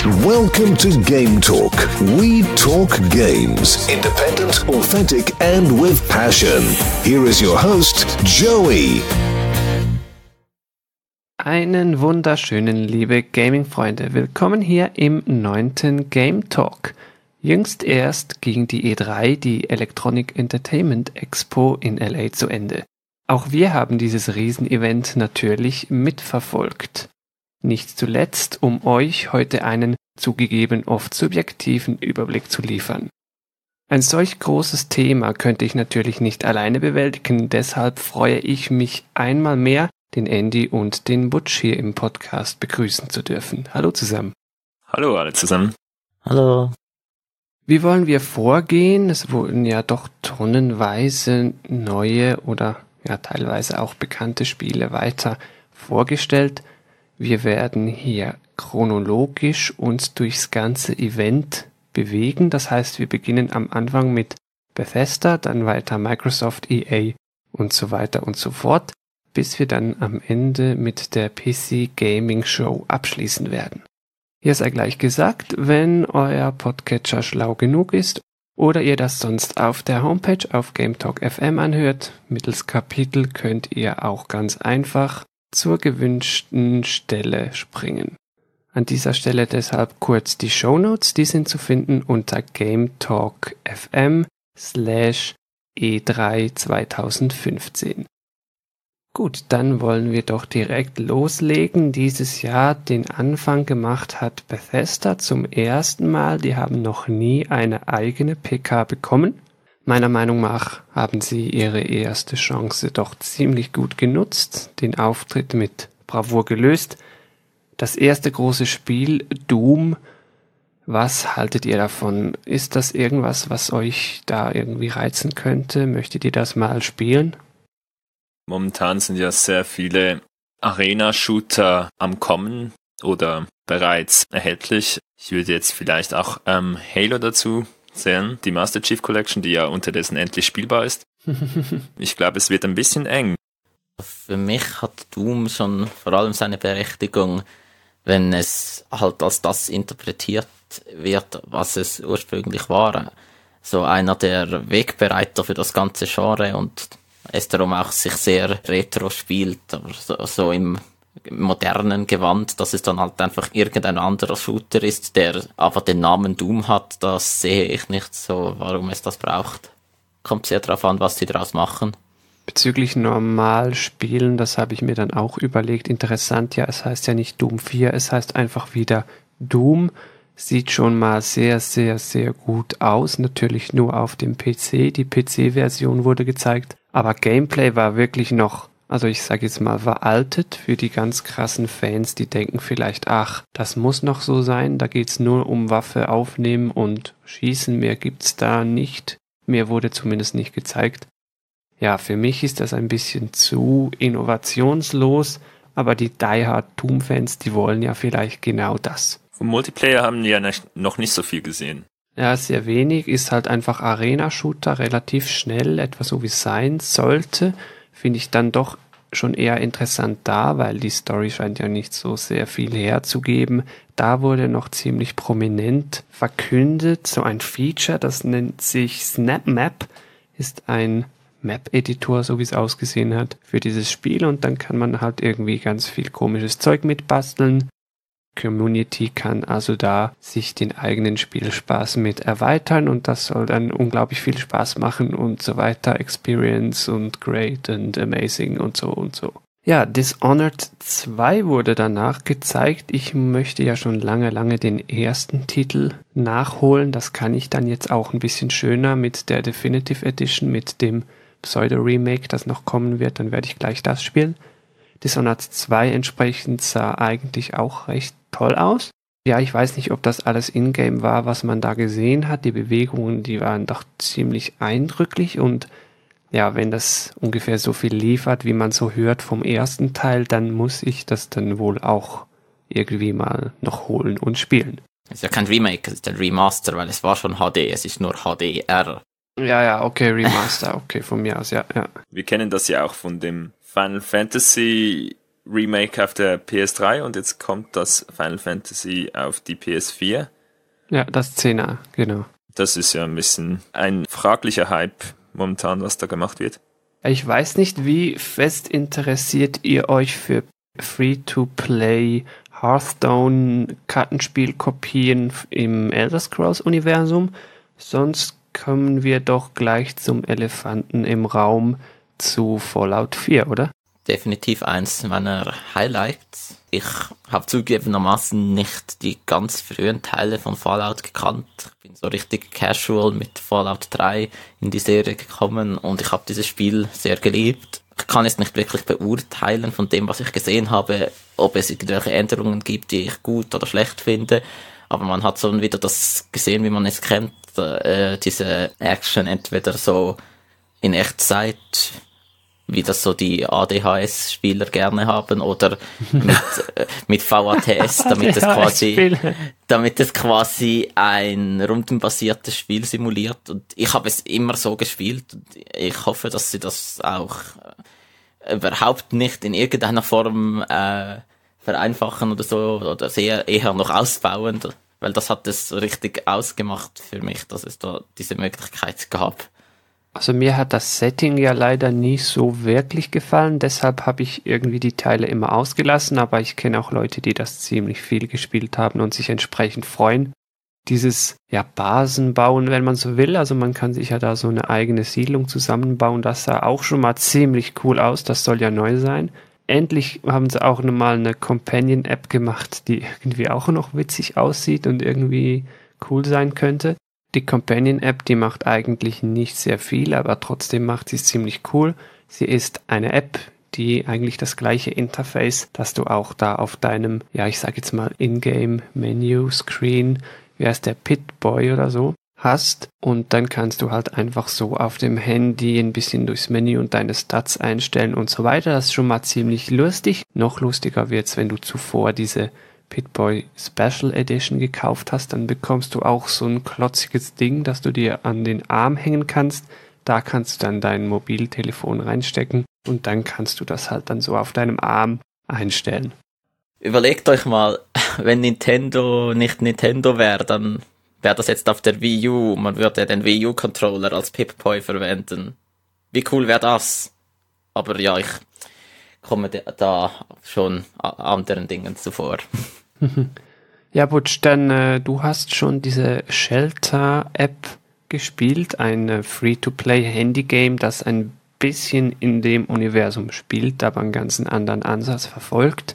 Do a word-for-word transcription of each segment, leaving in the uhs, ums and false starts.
Welcome to Game Talk. We talk games. Independent, authentic, and with passion. Here is your host, Joey. Einen wunderschönen, liebe Gaming-Freunde. Willkommen hier im neunten Game Talk. Jüngst erst ging die E drei, die Electronic Entertainment Expo in L A, zu Ende. Auch wir haben dieses Riesenevent natürlich mitverfolgt. Nicht zuletzt, um euch heute einen zugegeben oft subjektiven Überblick zu liefern. Ein solch großes Thema könnte ich natürlich nicht alleine bewältigen, deshalb freue ich mich einmal mehr, den Andy und den Butch hier im Podcast begrüßen zu dürfen. Hallo zusammen. Hallo alle zusammen. Hallo. Wie wollen wir vorgehen? Es wurden ja doch tonnenweise neue oder ja teilweise auch bekannte Spiele weiter vorgestellt. Wir werden hier chronologisch uns durchs ganze Event bewegen. Das heißt, wir beginnen am Anfang mit Bethesda, dann weiter Microsoft, E A und so weiter und so fort, bis wir dann am Ende mit der P C Gaming Show abschließen werden. Hier sei gleich gesagt, wenn euer Podcatcher schlau genug ist oder ihr das sonst auf der Homepage auf GameTalk Punkt F M anhört, mittels Kapitel könnt ihr auch ganz einfach zur gewünschten Stelle springen. An dieser Stelle deshalb kurz die Shownotes, die sind zu finden unter gametalk.fm slash E3 zweitausendfünfzehn. Gut, dann wollen wir doch direkt loslegen. Dieses Jahr den Anfang gemacht hat Bethesda zum ersten Mal. Die haben noch nie eine eigene P K bekommen. Meiner Meinung nach haben sie ihre erste Chance doch ziemlich gut genutzt, den Auftritt mit Bravour gelöst. Das erste große Spiel, Doom, was haltet ihr davon? Ist das irgendwas, was euch da irgendwie reizen könnte? Möchtet ihr das mal spielen? Momentan sind ja sehr viele Arena-Shooter am Kommen oder bereits erhältlich. Ich würde jetzt vielleicht auch ähm, Halo dazu zählen, die Master Chief Collection, die ja unterdessen endlich spielbar ist. Ich glaube, es wird ein bisschen eng. Für mich hat Doom schon vor allem seine Berechtigung, wenn es halt als das interpretiert wird, was es ursprünglich war. So einer der Wegbereiter für das ganze Genre und es darum auch sich sehr retro spielt, aber so, so im modernen Gewand, dass es dann halt einfach irgendein anderer Shooter ist, der aber den Namen Doom hat, das sehe ich nicht so, warum es das braucht. Kommt sehr darauf an, was sie daraus machen. Bezüglich normal spielen, das habe ich mir dann auch überlegt. Interessant, ja, es heißt ja nicht Doom vier, es heißt einfach wieder Doom. Sieht schon mal sehr, sehr, sehr gut aus. Natürlich nur auf dem P C. Die P C-Version wurde gezeigt. Aber Gameplay war wirklich noch, also ich sage jetzt mal, veraltet für die ganz krassen Fans, die denken vielleicht, ach, das muss noch so sein. Da geht's nur um Waffe aufnehmen und schießen. Mehr gibt's da nicht. Mehr wurde zumindest nicht gezeigt. Ja, für mich ist das ein bisschen zu innovationslos, aber die Die-Hard Doom-Fans, die wollen ja vielleicht genau das. Vom Multiplayer haben die ja noch nicht so viel gesehen. Ja, sehr wenig, ist halt einfach Arena-Shooter, relativ schnell, etwa so wie es sein sollte, finde ich dann doch schon eher interessant da, weil die Story scheint ja nicht so sehr viel herzugeben. Da wurde noch ziemlich prominent verkündet, so ein Feature, das nennt sich SnapMap, ist ein Map-Editor, so wie es ausgesehen hat, für dieses Spiel und dann kann man halt irgendwie ganz viel komisches Zeug mitbasteln. Community kann also da sich den eigenen Spielspaß mit erweitern und das soll dann unglaublich viel Spaß machen und so weiter. Experience und great and amazing und so und so. Ja, Dishonored zwei wurde danach gezeigt. Ich möchte ja schon lange, lange den ersten Titel nachholen. Das kann ich dann jetzt auch ein bisschen schöner mit der Definitive Edition, mit dem Pseudo-Remake, das noch kommen wird. Dann werde ich gleich das spielen. Dishonored zwei entsprechend sah eigentlich auch recht toll aus. Ja, ich weiß nicht, ob das alles in-game war, was man da gesehen hat. Die Bewegungen, die waren doch ziemlich eindrücklich und ja, wenn das ungefähr so viel liefert, wie man so hört vom ersten Teil, dann muss ich das dann wohl auch irgendwie mal noch holen und spielen. Es ist ja kein Remake, es ist ein Remaster, weil es war schon H D, es ist nur H D R. Ja, ja, okay, Remaster, okay, von mir aus, ja, ja. Wir kennen das ja auch von dem Final Fantasy Remake auf der P S drei und jetzt kommt das Final Fantasy auf die P S vier. Ja, das Zehner, genau. Das ist ja ein bisschen ein fraglicher Hype momentan, was da gemacht wird. Ich weiß nicht, wie fest interessiert ihr euch für Free-to-Play Hearthstone-Kartenspielkopien im Elder Scrolls-Universum. Sonst kommen wir doch gleich zum Elefanten im Raum, zu Fallout vier, oder? Definitiv eins meiner Highlights. Ich habe zugegebenermaßen nicht die ganz frühen Teile von Fallout gekannt. Ich bin so richtig casual mit Fallout drei in die Serie gekommen und ich habe dieses Spiel sehr geliebt. Ich kann es nicht wirklich beurteilen von dem, was ich gesehen habe, ob es irgendwelche Änderungen gibt, die ich gut oder schlecht finde. Aber man hat so wieder das gesehen, wie man es kennt, äh, diese Action entweder so in Echtzeit, wie das so die A D H S-Spieler gerne haben, oder mit, äh, mit V A T S, damit es quasi, damit es quasi ein rundenbasiertes Spiel simuliert. Und ich habe es immer so gespielt und ich hoffe, dass sie das auch äh, überhaupt nicht in irgendeiner Form äh, vereinfachen oder so, oder sehr eher noch ausbauen, weil das hat es richtig ausgemacht für mich, dass es da diese Möglichkeit gab. Also mir hat das Setting ja leider nie so wirklich gefallen, deshalb habe ich irgendwie die Teile immer ausgelassen, aber ich kenne auch Leute, die das ziemlich viel gespielt haben und sich entsprechend freuen. Dieses, ja, Basen bauen, wenn man so will, also man kann sich ja da so eine eigene Siedlung zusammenbauen, das sah auch schon mal ziemlich cool aus, das soll ja neu sein. Endlich haben sie auch nochmal eine Companion-App gemacht, die irgendwie auch noch witzig aussieht und irgendwie cool sein könnte. Die Companion-App, die macht eigentlich nicht sehr viel, aber trotzdem macht sie es ziemlich cool. Sie ist eine App, die eigentlich das gleiche Interface, das du auch da auf deinem, ja, ich sag jetzt mal Ingame-Menu-Screen, wie heißt der, Pip-Boy oder so, hast. Und dann kannst du halt einfach so auf dem Handy ein bisschen durchs Menü und deine Stats einstellen und so weiter. Das ist schon mal ziemlich lustig. Noch lustiger wird's, wenn du zuvor diese Pip-Boy Special Edition gekauft hast, dann bekommst du auch so ein klotziges Ding, das du dir an den Arm hängen kannst. Da kannst du dann dein Mobiltelefon reinstecken und dann kannst du das halt dann so auf deinem Arm einstellen. Überlegt euch mal, wenn Nintendo nicht Nintendo wäre, dann wäre das jetzt auf der Wii U. Man würde den Wii U-Controller als Pip-Boy verwenden. Wie cool wäre das? Aber ja, ich komme da schon anderen Dingen zuvor. Ja, Butch, dann äh, du hast schon diese Shelter-App gespielt, ein äh, Free-to-Play-Handy-Game, das ein bisschen in dem Universum spielt, aber einen ganz anderen Ansatz verfolgt.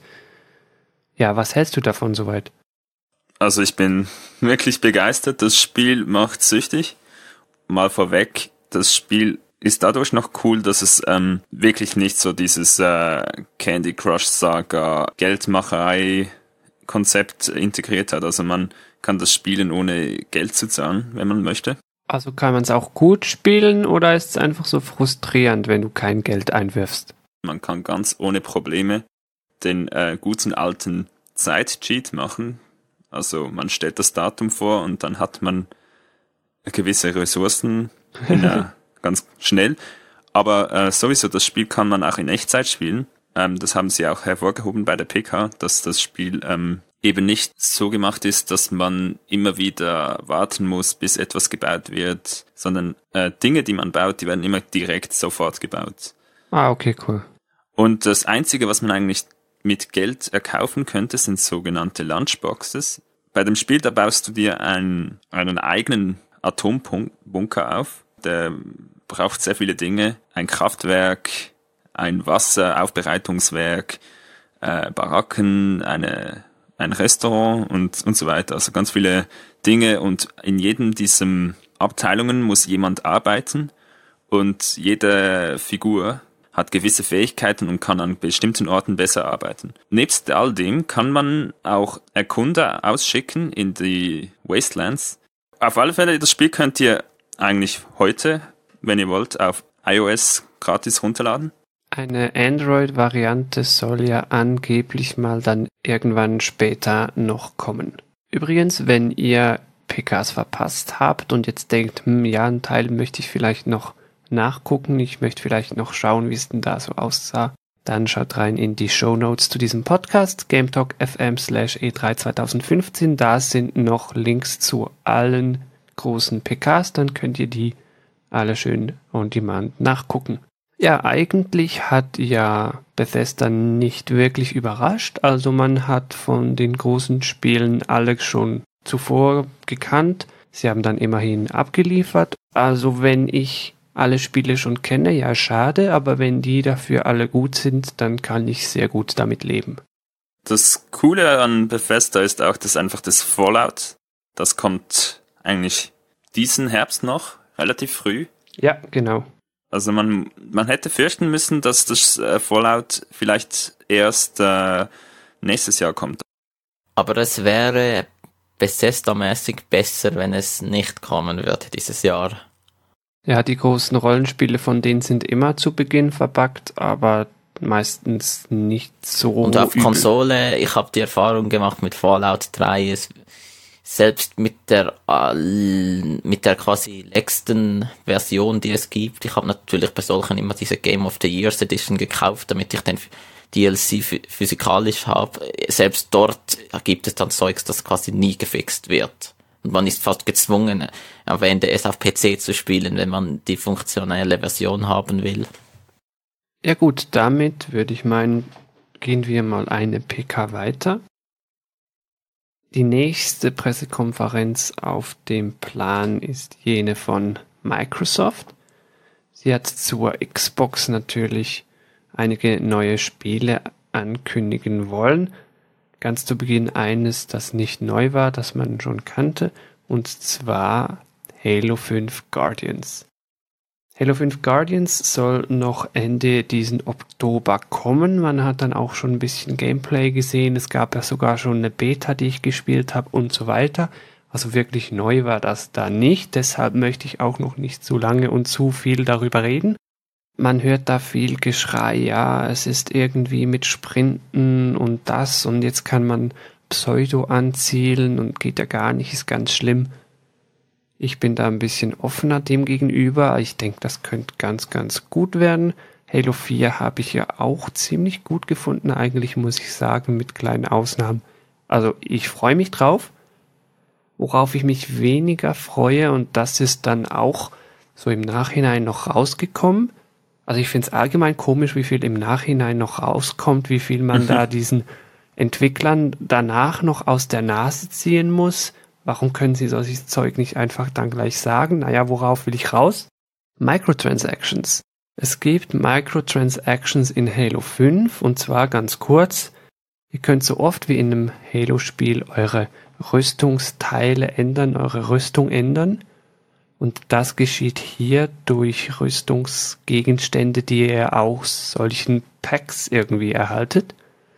Ja, was hältst du davon soweit? Also ich bin wirklich begeistert. Das Spiel macht süchtig. Mal vorweg, das Spiel ist dadurch noch cool, dass es ähm, wirklich nicht so dieses äh, Candy Crush Saga Geldmacherei Konzept integriert hat. Also man kann das spielen, ohne Geld zu zahlen, wenn man möchte. Also kann man es auch gut spielen oder ist es einfach so frustrierend, wenn du kein Geld einwirfst? Man kann ganz ohne Probleme den äh, guten alten Zeit-Cheat machen. Also man stellt das Datum vor und dann hat man gewisse Ressourcen in, äh, ganz schnell. Aber äh, sowieso, das Spiel kann man auch in Echtzeit spielen. Ähm, das haben sie auch hervorgehoben bei der P K, dass das Spiel ähm, eben nicht so gemacht ist, dass man immer wieder warten muss, bis etwas gebaut wird, sondern äh, Dinge, die man baut, die werden immer direkt sofort gebaut. Ah, okay, cool. Und das Einzige, was man eigentlich mit Geld erkaufen könnte, sind sogenannte Lunchboxes. Bei dem Spiel, da baust du dir einen, einen eigenen Atombunker auf. Der braucht sehr viele Dinge. Ein Kraftwerk, ein Wasseraufbereitungswerk, äh, Baracken, eine, ein Restaurant und, und so weiter. Also ganz viele Dinge und in jedem dieser Abteilungen muss jemand arbeiten und jede Figur hat gewisse Fähigkeiten und kann an bestimmten Orten besser arbeiten. Nebst all dem kann man auch Erkunder ausschicken in die Wastelands. Auf alle Fälle, das Spiel könnt ihr eigentlich heute, wenn ihr wollt, auf iOS gratis runterladen. Eine Android-Variante soll ja angeblich mal dann irgendwann später noch kommen. Übrigens, wenn ihr P Ks verpasst habt und jetzt denkt, hm, ja, einen Teil möchte ich vielleicht noch nachgucken, ich möchte vielleicht noch schauen, wie es denn da so aussah, dann schaut rein in die Shownotes zu diesem Podcast, gametalk.fm slash E drei zweitausendfünfzehn. Da sind noch Links zu allen großen P Ks, dann könnt ihr die alle schön on demand nachgucken. Ja, eigentlich hat ja Bethesda nicht wirklich überrascht, also man hat von den großen Spielen alle schon zuvor gekannt. Sie haben dann immerhin abgeliefert. Also wenn ich alle Spiele schon kenne, ja schade, aber wenn die dafür alle gut sind, dann kann ich sehr gut damit leben. Das Coole an Bethesda ist auch, dass einfach das Fallout, das kommt eigentlich diesen Herbst noch, relativ früh. Ja, genau. Also man, man hätte fürchten müssen, dass das äh, Fallout vielleicht erst äh, nächstes Jahr kommt. Aber es wäre Bethesda-mäßig besser, wenn es nicht kommen würde dieses Jahr. Ja, die großen Rollenspiele von denen sind immer zu Beginn verbuggt, aber meistens nicht so Und auf übel. Konsole, ich habe die Erfahrung gemacht mit Fallout drei, es, selbst mit der äh, mit der quasi letzten Version, die es gibt, ich habe natürlich bei solchen immer diese Game of the Years Edition gekauft, damit ich den D L C physikalisch habe. Selbst dort gibt es dann Zeugs, das quasi nie gefixt wird. Und man ist fast gezwungen, am Ende es auf P C zu spielen, wenn man die funktionelle Version haben will. Ja gut, damit würde ich meinen, gehen wir mal eine P K weiter. Die nächste Pressekonferenz auf dem Plan ist jene von Microsoft. Sie hat zur Xbox natürlich einige neue Spiele ankündigen wollen. Ganz zu Beginn eines, das nicht neu war, das man schon kannte, und zwar Halo fünf Guardians. Halo fünf Guardians soll noch Ende diesen Oktober kommen. Man hat dann auch schon ein bisschen Gameplay gesehen. Es gab ja sogar schon eine Beta, die ich gespielt habe und so weiter. Also wirklich neu war das da nicht. Deshalb möchte ich auch noch nicht zu lange und zu viel darüber reden. Man hört da viel Geschrei, ja, es ist irgendwie mit Sprinten und das und jetzt kann man Pseudo anzielen und geht ja gar nicht, ist ganz schlimm. Ich bin da ein bisschen offener dem gegenüber. Ich denke, das könnte ganz, ganz gut werden. Halo vier habe ich ja auch ziemlich gut gefunden, eigentlich muss ich sagen, mit kleinen Ausnahmen. Also ich freue mich drauf. Worauf ich mich weniger freue, und das ist dann auch so im Nachhinein noch rausgekommen. Also ich finde es allgemein komisch, wie viel im Nachhinein noch rauskommt, wie viel man da diesen Entwicklern danach noch aus der Nase ziehen muss. Warum können sie solches Zeug nicht einfach dann gleich sagen? Naja, worauf will ich raus? Microtransactions. Es gibt Microtransactions in Halo fünf, und zwar ganz kurz. Ihr könnt so oft wie in einem Halo-Spiel eure Rüstungsteile ändern, eure Rüstung ändern. Und das geschieht hier durch Rüstungsgegenstände, die ihr aus solchen Packs irgendwie erhaltet.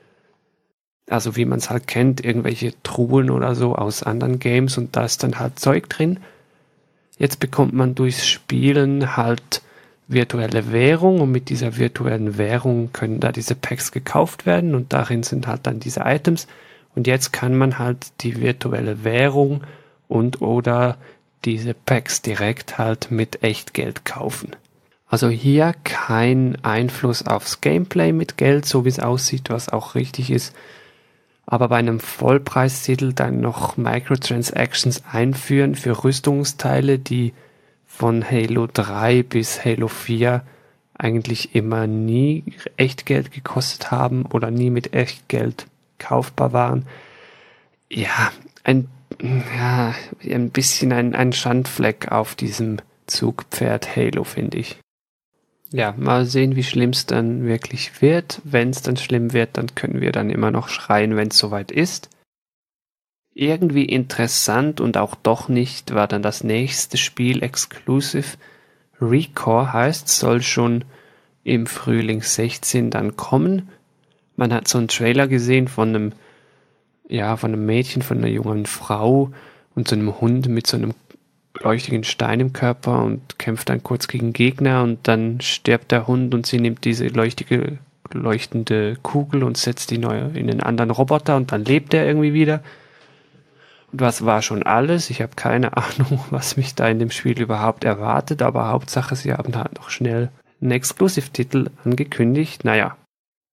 Also wie man es halt kennt, irgendwelche Truhen oder so aus anderen Games, und da ist dann halt Zeug drin. Jetzt bekommt man durchs Spielen halt virtuelle Währung, und mit dieser virtuellen Währung können da diese Packs gekauft werden und darin sind halt dann diese Items. Und jetzt kann man halt die virtuelle Währung und oder diese Packs direkt halt mit Echtgeld kaufen. Also hier kein Einfluss aufs Gameplay mit Geld, so wie es aussieht, was auch richtig ist. Aber bei einem Vollpreistitel dann noch Microtransactions einführen für Rüstungsteile, die von Halo drei bis Halo vier eigentlich immer nie Echtgeld gekostet haben oder nie mit Echtgeld kaufbar waren. Ja, ein Ja, ein bisschen ein, ein Schandfleck auf diesem Zugpferd Halo, finde ich. Ja, mal sehen, wie schlimm es dann wirklich wird. Wenn es dann schlimm wird, dann können wir dann immer noch schreien, wenn es soweit ist. Irgendwie interessant und auch doch nicht war dann das nächste Spiel Exclusive. Recore heißt, soll schon im Frühling sechzehn dann kommen. Man hat so einen Trailer gesehen von einem ja, von einem Mädchen, von einer jungen Frau und so einem Hund mit so einem leuchtigen Stein im Körper und kämpft dann kurz gegen Gegner und dann stirbt der Hund und sie nimmt diese leuchtige, leuchtende Kugel und setzt die neu in einen anderen Roboter und dann lebt er irgendwie wieder. Und was war schon alles? Ich habe keine Ahnung, was mich da in dem Spiel überhaupt erwartet, aber Hauptsache, sie haben halt noch schnell einen Exclusive-Titel angekündigt. Naja,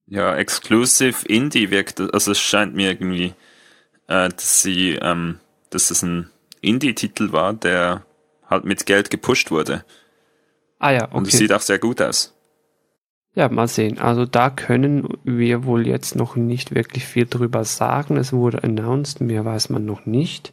Ja, Exclusive Indie wirkt, also es scheint mir irgendwie, äh, dass sie, ähm, dass es ein Indie-Titel war, der halt mit Geld gepusht wurde. Ah ja, okay. Und es sieht auch sehr gut aus. Ja, mal sehen. Also da können wir wohl jetzt noch nicht wirklich viel drüber sagen. Es wurde announced, mehr weiß man noch nicht.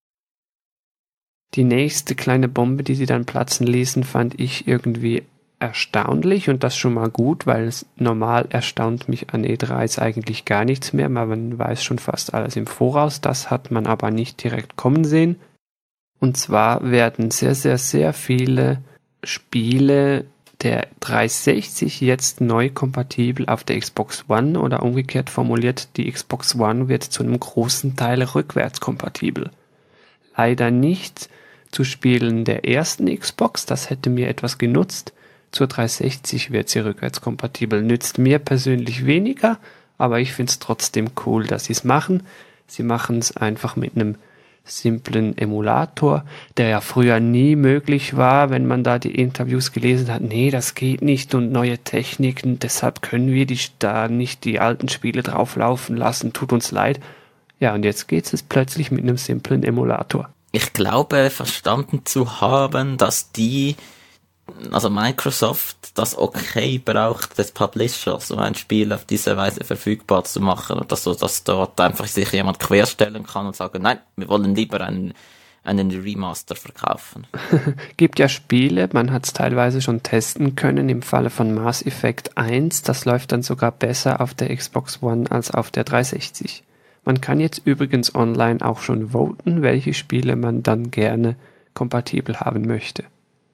Die nächste kleine Bombe, die sie dann platzen ließen, fand ich irgendwie erstaunlich und das schon mal gut, weil es normal erstaunt mich an E drei ist eigentlich gar nichts mehr, man weiß schon fast alles im Voraus. Das hat man aber nicht direkt kommen sehen. Und zwar werden sehr, sehr, sehr viele Spiele der dreihundertsechzig jetzt neu kompatibel auf der Xbox One oder umgekehrt formuliert, die Xbox One wird zu einem großen Teil rückwärts kompatibel. Leider nicht zu Spielen der ersten Xbox, das hätte mir etwas genutzt. Zur dreihundertsechzig wird sie rückwärts kompatibel. Nützt mir persönlich weniger, aber ich finde es trotzdem cool, dass sie es machen. Sie machen es einfach mit einem simplen Emulator, der ja früher nie möglich war, wenn man da die Interviews gelesen hat. Nee, das geht nicht und neue Techniken, deshalb können wir die, da nicht die alten Spiele drauflaufen lassen, tut uns leid. Ja, und jetzt geht es plötzlich mit einem simplen Emulator. Ich glaube, verstanden zu haben, dass die, also Microsoft, das okay braucht des Publishers, um ein Spiel auf diese Weise verfügbar zu machen und dass, so, dass dort einfach sich jemand querstellen kann und sagen, nein, wir wollen lieber einen, einen Remaster verkaufen. Gibt ja Spiele, man hat es teilweise schon testen können, im Falle von Mass Effect eins, das läuft dann sogar besser auf der Xbox One als auf der dreihundertsechzig. Man kann jetzt übrigens online auch schon voten, welche Spiele man dann gerne kompatibel haben möchte.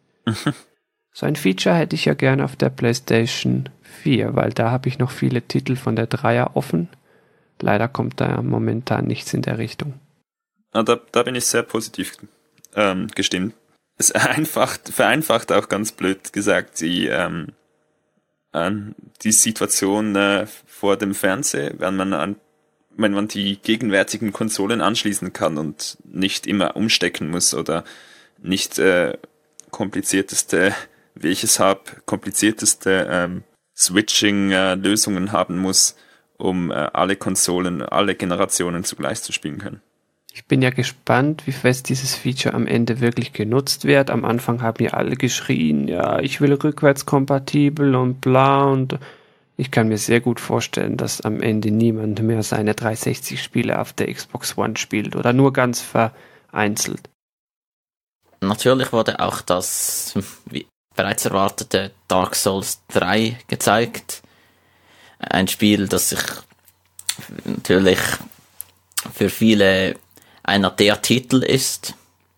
So ein Feature hätte ich ja gerne auf der PlayStation vier, weil da habe ich noch viele Titel von der Dreier offen. Leider kommt da momentan nichts in der Richtung. Ah, da, da bin ich sehr positiv ähm, gestimmt. Es vereinfacht, vereinfacht auch ganz blöd gesagt die, ähm, ähm, die Situation äh, vor dem Fernseher, wenn man an wenn man die gegenwärtigen Konsolen anschließen kann und nicht immer umstecken muss oder nicht äh, komplizierteste, wie ich es habe, komplizierteste ähm, Switching-Lösungen äh, haben muss, um äh, alle Konsolen, alle Generationen zugleich zu spielen können. Ich bin ja gespannt, wie fest dieses Feature am Ende wirklich genutzt wird. Am Anfang haben ja alle geschrien, ja, ich will rückwärtskompatibel und bla und ich kann mir sehr gut vorstellen, dass am Ende niemand mehr seine dreihundertsechzig-Spiele auf der Xbox One spielt oder nur ganz vereinzelt. Natürlich wurde auch das wie bereits erwartete Dark Souls drei gezeigt. Ein Spiel, das sich natürlich für viele einer der Titel ist.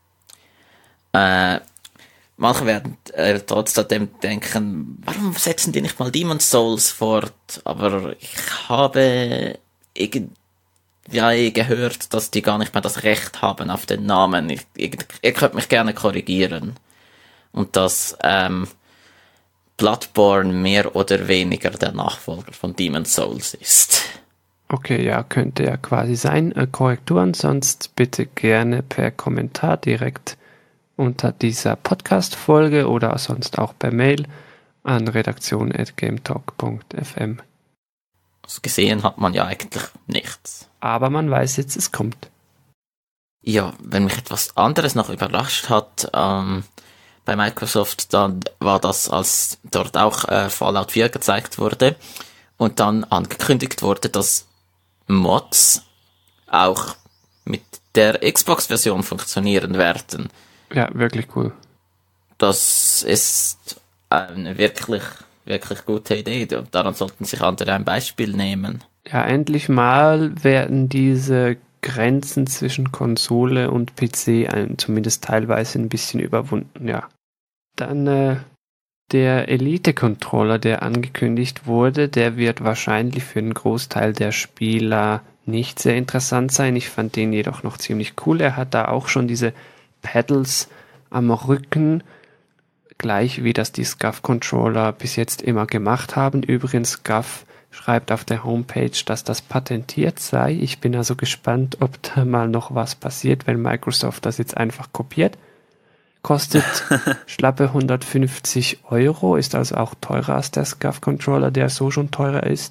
Äh, Manche werden äh, trotzdem denken, warum setzen die nicht mal Demon's Souls fort? Aber ich habe irgendwie gehört, dass die gar nicht mehr das Recht haben auf den Namen. Ich, ich, ihr könnt mich gerne korrigieren. Und dass ähm, Bloodborne mehr oder weniger der Nachfolger von Demon's Souls ist. Okay, ja, könnte ja quasi sein. Äh, Korrekturen, sonst bitte gerne per Kommentar direkt unter dieser Podcast-Folge oder sonst auch per Mail an redaktion at gametalk punkt f m. Also gesehen hat man ja eigentlich nichts. Aber man weiß jetzt, es kommt. Ja, wenn mich etwas anderes noch überrascht hat ähm, bei Microsoft, dann war das, als dort auch äh, Fallout vier gezeigt wurde und dann angekündigt wurde, dass Mods auch mit der Xbox-Version funktionieren werden. Ja, wirklich cool. Das ist eine wirklich, wirklich gute Idee. Daran sollten sich andere ein Beispiel nehmen. Ja, endlich mal werden diese Grenzen zwischen Konsole und P C ein, zumindest teilweise ein bisschen überwunden, ja. Dann äh, der Elite-Controller, der angekündigt wurde, der wird wahrscheinlich für einen Großteil der Spieler nicht sehr interessant sein. Ich fand den jedoch noch ziemlich cool. Er hat da auch schon diese Pedals am Rücken, gleich wie das die S C U F-Controller bis jetzt immer gemacht haben. Übrigens, S C U F schreibt auf der Homepage, dass das patentiert sei. Ich bin also gespannt, ob da mal noch was passiert, wenn Microsoft das jetzt einfach kopiert. Kostet schlappe hundertfünfzig Euro, ist also auch teurer als der S C U F-Controller, der so schon teurer ist.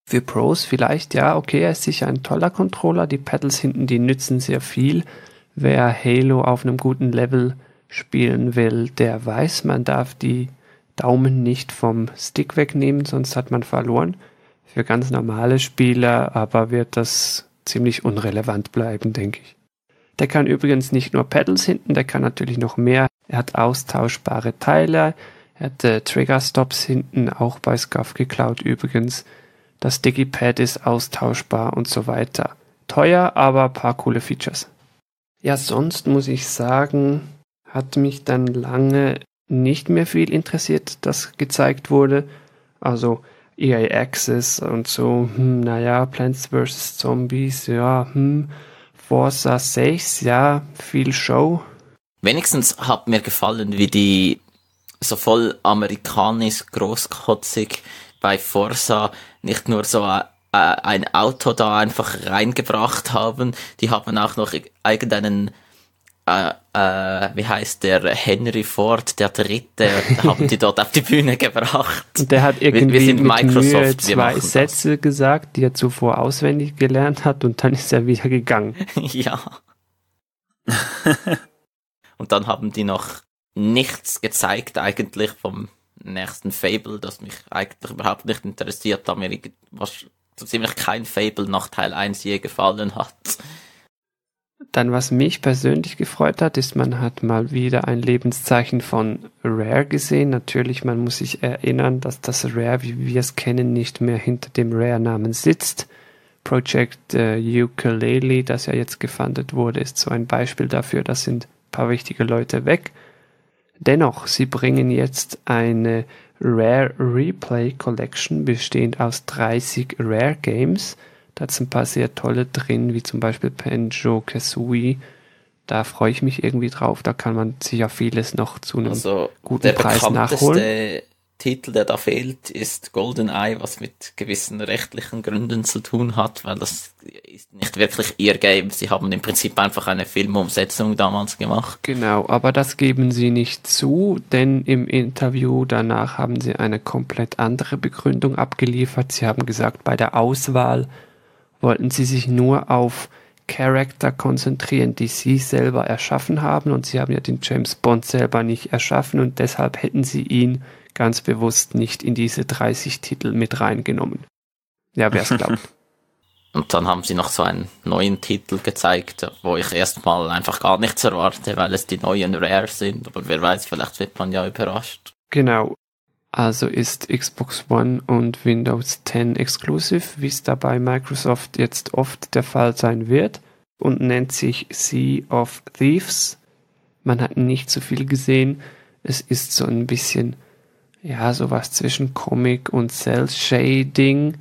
Für Pros vielleicht, ja, okay, er ist sicher ein toller Controller. Die Pedals hinten, die nützen sehr viel. Wer Halo auf einem guten Level spielen will, der weiß, man darf die Daumen nicht vom Stick wegnehmen, sonst hat man verloren. Für ganz normale Spieler aber wird das ziemlich unrelevant bleiben, denke ich. Der kann übrigens nicht nur Pedals hinten, der kann natürlich noch mehr. Er hat austauschbare Teile, er hat äh, Trigger-Stops hinten, auch bei Scuff geklaut übrigens. Das Digipad ist austauschbar und so weiter. Teuer, aber ein paar coole Features. Ja, sonst muss ich sagen, hat mich dann lange nicht mehr viel interessiert, das gezeigt wurde. Also E A Access und so, hm, naja, Plants versus. Zombies, ja, hm, Forza sechs, ja, viel Show. Wenigstens hat mir gefallen, wie die so voll amerikanisch großkotzig bei Forza nicht nur so äh, ein Auto da einfach reingebracht haben, die haben auch noch irgendeinen äh, äh, wie heißt der, Henry Ford, der Dritte, haben die dort auf die Bühne gebracht. Und der hat irgendwie wir, wir sind mit Microsoft, Mühe wir zwei machen Sätze das. gesagt, die er zuvor auswendig gelernt hat und dann ist er wieder gegangen. Ja. Und dann haben die noch nichts gezeigt eigentlich vom nächsten Fable, das mich eigentlich überhaupt nicht interessiert, da mir was, so ziemlich kein Fable nach Teil eins je gefallen hat. Dann, was mich persönlich gefreut hat, ist, man hat mal wieder ein Lebenszeichen von Rare gesehen. Natürlich, man muss sich erinnern, dass das Rare, wie wir es kennen, nicht mehr hinter dem Rare-Namen sitzt. Project äh, Ukulele, das ja jetzt gefundet wurde, ist so ein Beispiel dafür. Da sind ein paar wichtige Leute weg. Dennoch, sie bringen jetzt eine Rare Replay Collection, bestehend aus dreißig Rare Games. Da sind ein paar sehr tolle drin, wie zum Beispiel Banjo-Kazooie. Da freue ich mich irgendwie drauf. Da kann man sicher vieles noch zu einem also guten der Preis nachholen. Der Titel, der da fehlt, ist GoldenEye, was mit gewissen rechtlichen Gründen zu tun hat, weil das ist nicht wirklich ihr Game. Sie haben im Prinzip einfach eine Filmumsetzung damals gemacht. Genau, aber das geben sie nicht zu, denn im Interview danach haben sie eine komplett andere Begründung abgeliefert. Sie haben gesagt, bei der Auswahl wollten sie sich nur auf Charakter konzentrieren, die sie selber erschaffen haben, und sie haben ja den James Bond selber nicht erschaffen und deshalb hätten sie ihn ganz bewusst nicht in diese dreißig Titel mit reingenommen. Ja, wer es glaubt. Und dann haben sie noch so einen neuen Titel gezeigt, wo ich erstmal einfach gar nichts erwarte, weil es die neuen Rare sind, aber wer weiß, vielleicht wird man ja überrascht. Genau. Also ist Xbox One und Windows zehn exclusive, wie es da bei Microsoft jetzt oft der Fall sein wird, und nennt sich Sea of Thieves. Man hat nicht so viel gesehen. Es ist so ein bisschen, ja, sowas zwischen Comic und Cell-Shading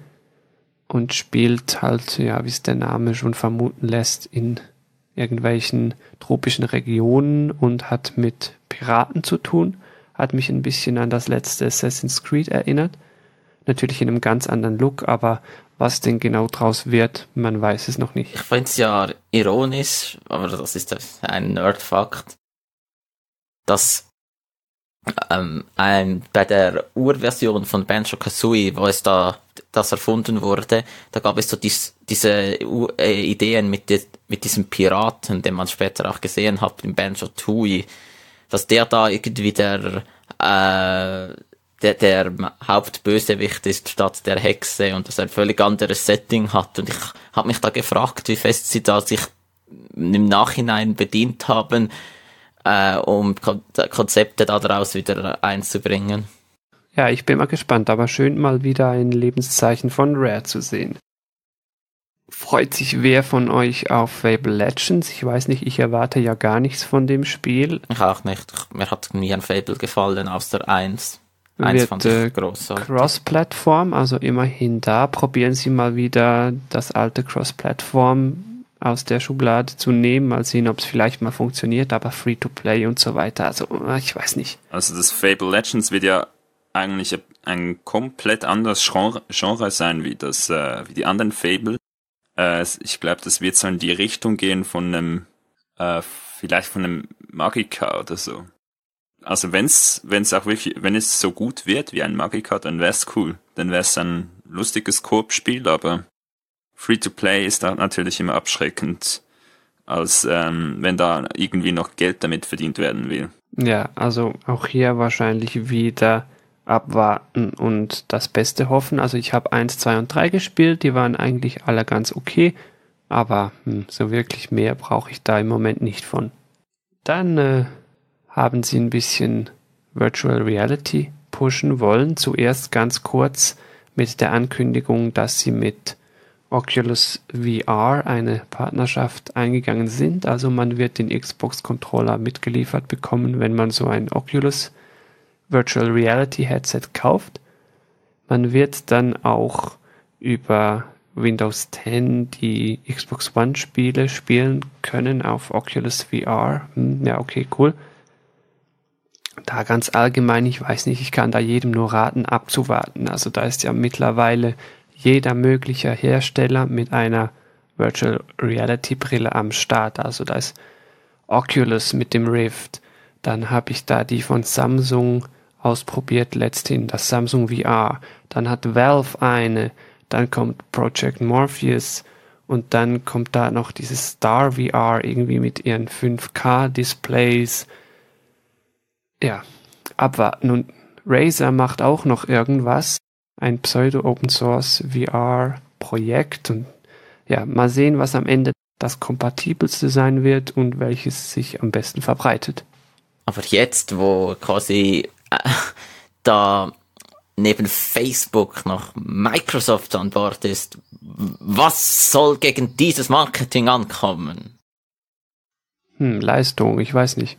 und spielt halt, ja, wie es der Name schon vermuten lässt, in irgendwelchen tropischen Regionen und hat mit Piraten zu tun. Hat mich ein bisschen an das letzte Assassin's Creed erinnert. Natürlich in einem ganz anderen Look, aber was denn genau draus wird, man weiß es noch nicht. Ich finde es ja ironisch, aber das ist ein Nerd-Fakt, dass ähm, ein, bei der Urversion von Banjo-Kazooie, wo es da das erfunden wurde, da gab es so dies, diese uh, äh, Ideen mit, die, mit diesem Piraten, den man später auch gesehen hat in Banjo-Tooie, dass der da irgendwie der, äh, der, der Hauptbösewicht ist statt der Hexe und das ein völlig anderes Setting hat. Und ich habe mich da gefragt, wie fest sie da sich im Nachhinein bedient haben, äh, um Kon- Konzepte da daraus wieder einzubringen. Ja, ich bin mal gespannt, aber schön mal wieder ein Lebenszeichen von Rare zu sehen. Freut sich wer von euch auf Fable Legends? Ich weiß nicht, ich erwarte ja gar nichts von dem Spiel. Ich auch nicht. Mir hat nie ein Fable gefallen, außer eins. Eins Wird fand ich äh, großartig. Cross-Plattform, also immerhin da. Probieren Sie mal wieder das alte Cross-Plattform aus der Schublade zu nehmen. Mal sehen, ob es vielleicht mal funktioniert, aber Free-to-Play und so weiter. Also, ich weiß nicht. Also das Fable Legends wird ja eigentlich ein komplett anderes Genre, Genre sein, wie, das, äh, wie die anderen Fable. Ich glaube, das wird so in die Richtung gehen von einem, äh, vielleicht von einem Magica oder so. Also wenn's, wenn's auch wirklich, wenn es so gut wird wie ein Magica, dann wär's cool. Dann wär's ein, lustiges Koop-Spiel, aber Free-to-Play ist da natürlich immer abschreckend, als ähm, wenn da irgendwie noch Geld damit verdient werden will. Ja, also auch hier wahrscheinlich wieder abwarten und das Beste hoffen. Also ich habe eins, zwei und drei gespielt, die waren eigentlich alle ganz okay, aber hm, so wirklich mehr brauche ich da im Moment nicht von. Dann äh, haben sie ein bisschen Virtual Reality pushen wollen. Zuerst ganz kurz mit der Ankündigung, dass sie mit Oculus V R eine Partnerschaft eingegangen sind. Also man wird den Xbox-Controller mitgeliefert bekommen, wenn man so ein Oculus Virtual Reality Headset kauft. Man wird dann auch über Windows zehn die Xbox One Spiele spielen können auf Oculus V R. Hm, ja, okay, cool. Da ganz allgemein, ich weiß nicht, ich kann da jedem nur raten, abzuwarten. Also da ist ja mittlerweile jeder mögliche Hersteller mit einer Virtual Reality Brille am Start. Also da ist Oculus mit dem Rift. Dann habe ich da die von Samsung ausprobiert letzthin, das Samsung V R. Dann hat Valve eine. Dann kommt Project Morpheus. Und dann kommt da noch dieses Star V R irgendwie mit ihren fünf K Displays. Ja, abwarten. Und Razer macht auch noch irgendwas. Ein Pseudo-Open-Source V R-Projekt. Und ja, mal sehen, was am Ende das kompatibelste sein wird und welches sich am besten verbreitet. Aber jetzt, wo quasi äh, da neben Facebook noch Microsoft an Bord ist, was soll gegen dieses Marketing ankommen? Hm, Leistung, ich weiß nicht.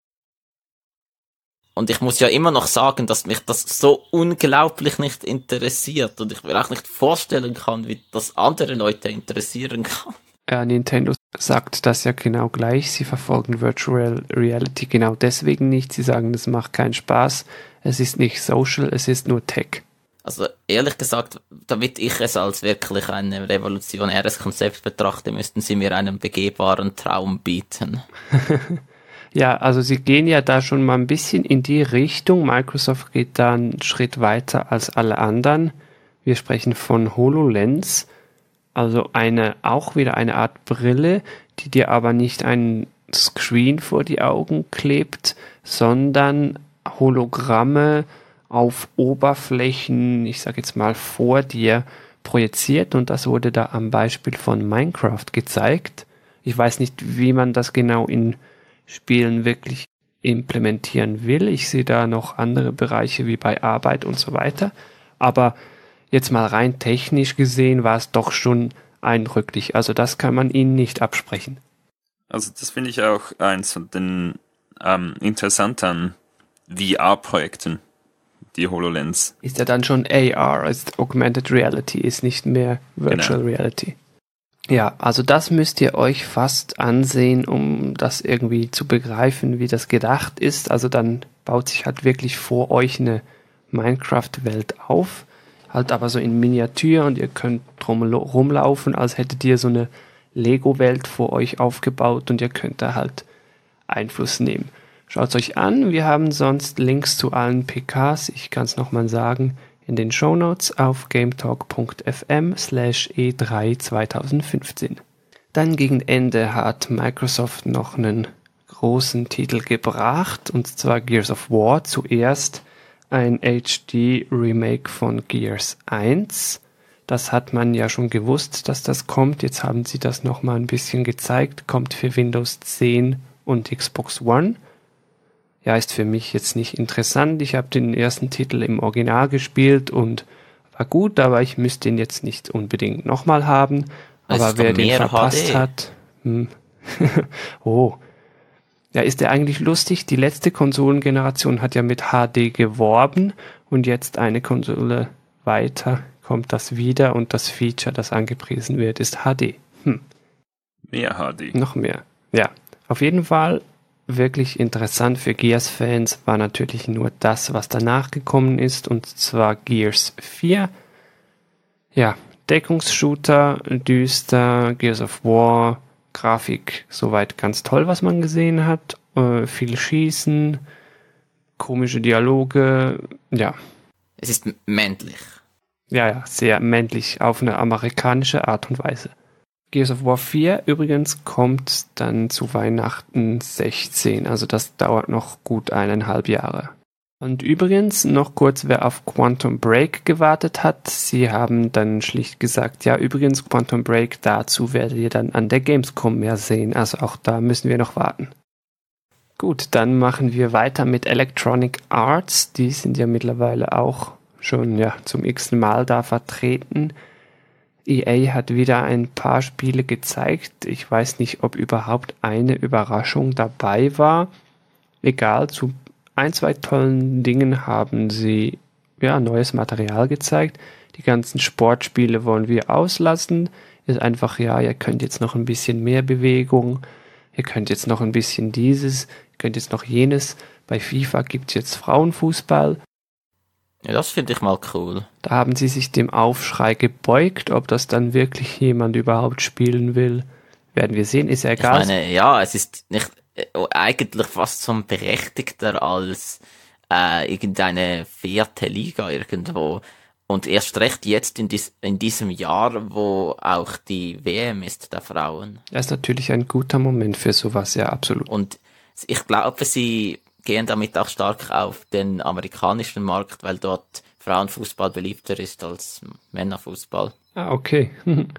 Und ich muss ja immer noch sagen, dass mich das so unglaublich nicht interessiert und ich mir auch nicht vorstellen kann, wie das andere Leute interessieren kann. Ja, Nintendo sagt das ja genau gleich. Sie verfolgen Virtual Reality genau deswegen nicht. Sie sagen, es macht keinen Spaß. Es ist nicht social, es ist nur Tech. Also ehrlich gesagt, damit ich es als wirklich ein revolutionäres Konzept betrachte, müssten sie mir einen begehbaren Traum bieten. Ja, also sie gehen ja da schon mal ein bisschen in die Richtung. Microsoft geht da einen Schritt weiter als alle anderen. Wir sprechen von HoloLens, also eine auch wieder eine Art Brille, die dir aber nicht einen Screen vor die Augen klebt, sondern Hologramme auf Oberflächen, ich sage jetzt mal vor dir projiziert, und das wurde da am Beispiel von Minecraft gezeigt. Ich weiß nicht, wie man das genau in Spielen wirklich implementieren will. Ich sehe da noch andere Bereiche wie bei Arbeit und so weiter. Aber jetzt mal rein technisch gesehen war es doch schon eindrücklich. Also das kann man ihnen nicht absprechen. Also das finde ich auch eins von den ähm, interessanten V R-Projekten, die HoloLens. Ist ja dann schon A R, also Augmented Reality, ist nicht mehr Virtual genau. Reality. Ja, also das müsst ihr euch fast ansehen, um das irgendwie zu begreifen, wie das gedacht ist. Also dann baut sich halt wirklich vor euch eine Minecraft-Welt auf, halt aber so in Miniatur, und ihr könnt drum rumlaufen, als hättet ihr so eine Lego-Welt vor euch aufgebaut und ihr könnt da halt Einfluss nehmen. Schaut es euch an, wir haben sonst Links zu allen P Ks, ich kann es nochmal sagen, in den Shownotes auf gametalk.fm slash E3 2015. Dann gegen Ende hat Microsoft noch einen großen Titel gebracht, und zwar Gears of War. Zuerst ein H D-Remake von Gears eins. Das hat man ja schon gewusst, dass das kommt. Jetzt haben sie das nochmal ein bisschen gezeigt. Kommt für Windows zehn und Xbox One. Ja, ist für mich jetzt nicht interessant. Ich habe den ersten Titel im Original gespielt und war gut, aber ich müsste ihn jetzt nicht unbedingt nochmal haben. Aber wer den verpasst H D hat... Hm. Oh. Ja, ist der eigentlich lustig? Die letzte Konsolengeneration hat ja mit H D geworben und jetzt eine Konsole weiter kommt das wieder und das Feature, das angepriesen wird, ist H D. Hm. Mehr H D. Noch mehr. Ja, auf jeden Fall wirklich interessant für Gears-Fans war natürlich nur das, was danach gekommen ist, und zwar Gears vier. Ja, Deckungsshooter, düster, Gears of War, Grafik soweit ganz toll, was man gesehen hat, äh, viel Schießen, komische Dialoge, ja. Es ist männlich. Ja, ja, sehr männlich auf eine amerikanische Art und Weise. Gears of War vier übrigens kommt dann zu Weihnachten sechzehn, also das dauert noch gut eineinhalb Jahre. Und übrigens noch kurz, wer auf Quantum Break gewartet hat, sie haben dann schlicht gesagt, ja übrigens Quantum Break, dazu werdet ihr dann an der Gamescom mehr sehen, also auch da müssen wir noch warten. Gut, dann machen wir weiter mit Electronic Arts, die sind ja mittlerweile auch schon ja zum x-ten Mal da vertreten. E A hat wieder ein paar Spiele gezeigt. Ich weiß nicht, ob überhaupt eine Überraschung dabei war. Egal, zu ein, zwei tollen Dingen haben sie ja neues Material gezeigt. Die ganzen Sportspiele wollen wir auslassen. Ist einfach, ja, ihr könnt jetzt noch ein bisschen mehr Bewegung. Ihr könnt jetzt noch ein bisschen dieses. Ihr könnt jetzt noch jenes. Bei FIFA gibt es jetzt Frauenfußball. Ja, das finde ich mal cool. Da haben sie sich dem Aufschrei gebeugt. Ob das dann wirklich jemand überhaupt spielen will, werden wir sehen. Ist ja egal. Ich meine, ja, es ist nicht äh, eigentlich fast so ein berechtigter als äh, irgendeine vierte Liga irgendwo. Und erst recht jetzt in, dies, in diesem Jahr, wo auch die W M ist der Frauen. Das ist natürlich ein guter Moment für sowas, ja, absolut. Und ich glaube, sie gehen damit auch stark auf den amerikanischen Markt, weil dort Frauenfußball beliebter ist als Männerfußball. Ah, okay.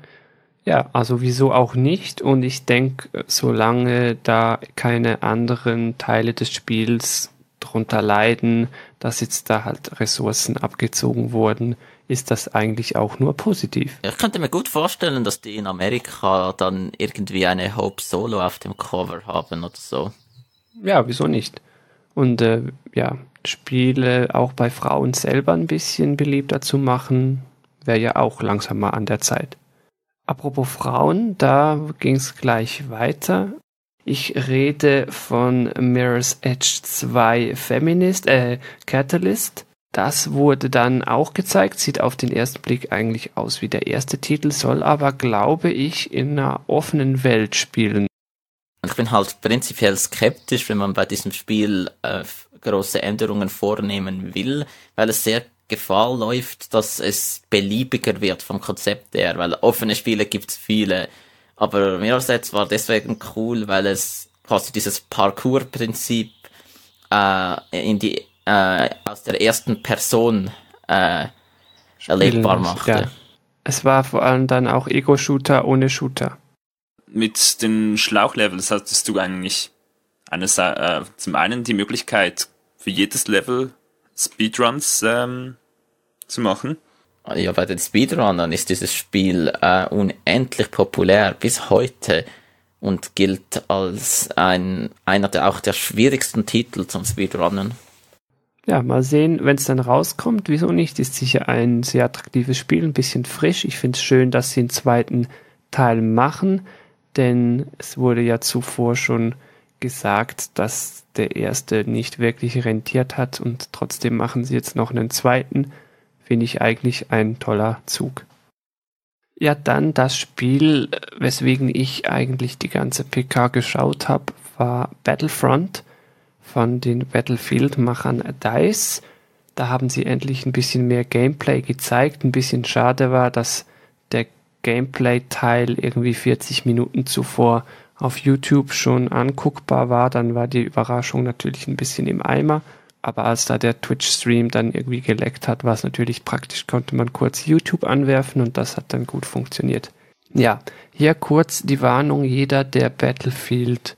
Ja, also wieso auch nicht? Und ich denke, solange da keine anderen Teile des Spiels drunter leiden, dass jetzt da halt Ressourcen abgezogen wurden, ist das eigentlich auch nur positiv. Ich könnte mir gut vorstellen, dass die in Amerika dann irgendwie eine Hope Solo auf dem Cover haben oder so. Ja, wieso nicht? Und äh, ja, Spiele auch bei Frauen selber ein bisschen beliebter zu machen, wäre ja auch langsam mal an der Zeit. Apropos Frauen, da ging es gleich weiter. Ich rede von Mirror's Edge zwei Feminist, äh, Catalyst. Das wurde dann auch gezeigt, sieht auf den ersten Blick eigentlich aus wie der erste Titel, soll aber, glaube ich, in einer offenen Welt spielen. Ich bin halt prinzipiell skeptisch, wenn man bei diesem Spiel äh, große Änderungen vornehmen will, weil es sehr Gefahr läuft, dass es beliebiger wird vom Konzept her, weil offene Spiele gibt's viele. Aber Mirror's Edge war deswegen cool, weil es quasi dieses Parkour-Prinzip äh, in die äh, aus der ersten Person äh, erlebbar machte. Ja. Es war vor allem dann auch Ego-Shooter ohne Shooter. Mit den Schlauchlevels hattest du eigentlich eine, äh, zum einen die Möglichkeit, für jedes Level Speedruns ähm, zu machen. Ja, bei den Speedrunnern ist dieses Spiel äh, unendlich populär bis heute und gilt als ein einer der auch der schwierigsten Titel zum Speedrunnen. Ja, mal sehen, wenn es dann rauskommt, wieso nicht? Ist sicher ein sehr attraktives Spiel, ein bisschen frisch. Ich finde es schön, dass sie einen zweiten Teil machen, denn es wurde ja zuvor schon gesagt, dass der erste nicht wirklich rentiert hat und trotzdem machen sie jetzt noch einen zweiten. Finde ich eigentlich ein toller Zug. Ja, dann das Spiel, weswegen ich eigentlich die ganze P K geschaut habe, war Battlefront von den Battlefield-Machern DICE. Da haben sie endlich ein bisschen mehr Gameplay gezeigt. Ein bisschen schade war, dass der Gameplay-Teil irgendwie vierzig Minuten zuvor auf YouTube schon anguckbar war. Dann war die Überraschung natürlich ein bisschen im Eimer. Aber als da der Twitch-Stream dann irgendwie geleckt hat, war es natürlich praktisch, konnte man kurz YouTube anwerfen und das hat dann gut funktioniert. Ja, hier kurz die Warnung, jeder, der Battlefield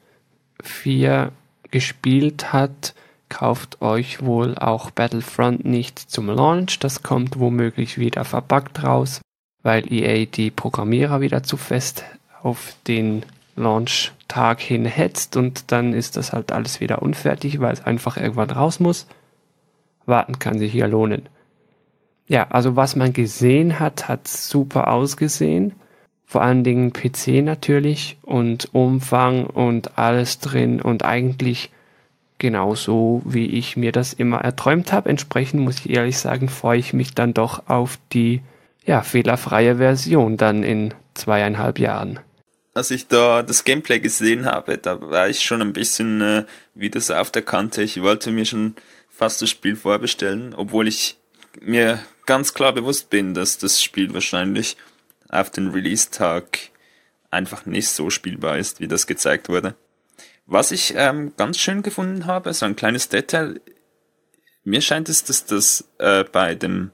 vier gespielt hat, kauft euch wohl auch Battlefront nicht zum Launch. Das kommt womöglich wieder verbuggt raus, weil E A die Programmierer wieder zu fest auf den Launch-Tag hin hetzt und dann ist das halt alles wieder unfertig, weil es einfach irgendwann raus muss. Warten kann sich hier lohnen. Ja, also was man gesehen hat, hat super ausgesehen. Vor allen Dingen P C natürlich und Umfang und alles drin und eigentlich genauso, wie ich mir das immer erträumt habe. Entsprechend muss ich ehrlich sagen, freue ich mich dann doch auf die ja, fehlerfreie Version dann in zweieinhalb Jahren. Als ich da das Gameplay gesehen habe, da war ich schon ein bisschen äh, wie das auf der Kante. Ich wollte mir schon fast das Spiel vorbestellen, obwohl ich mir ganz klar bewusst bin, dass das Spiel wahrscheinlich auf den Release-Tag einfach nicht so spielbar ist, wie das gezeigt wurde. Was ich ähm, ganz schön gefunden habe, so ein kleines Detail, mir scheint es, dass das äh, bei dem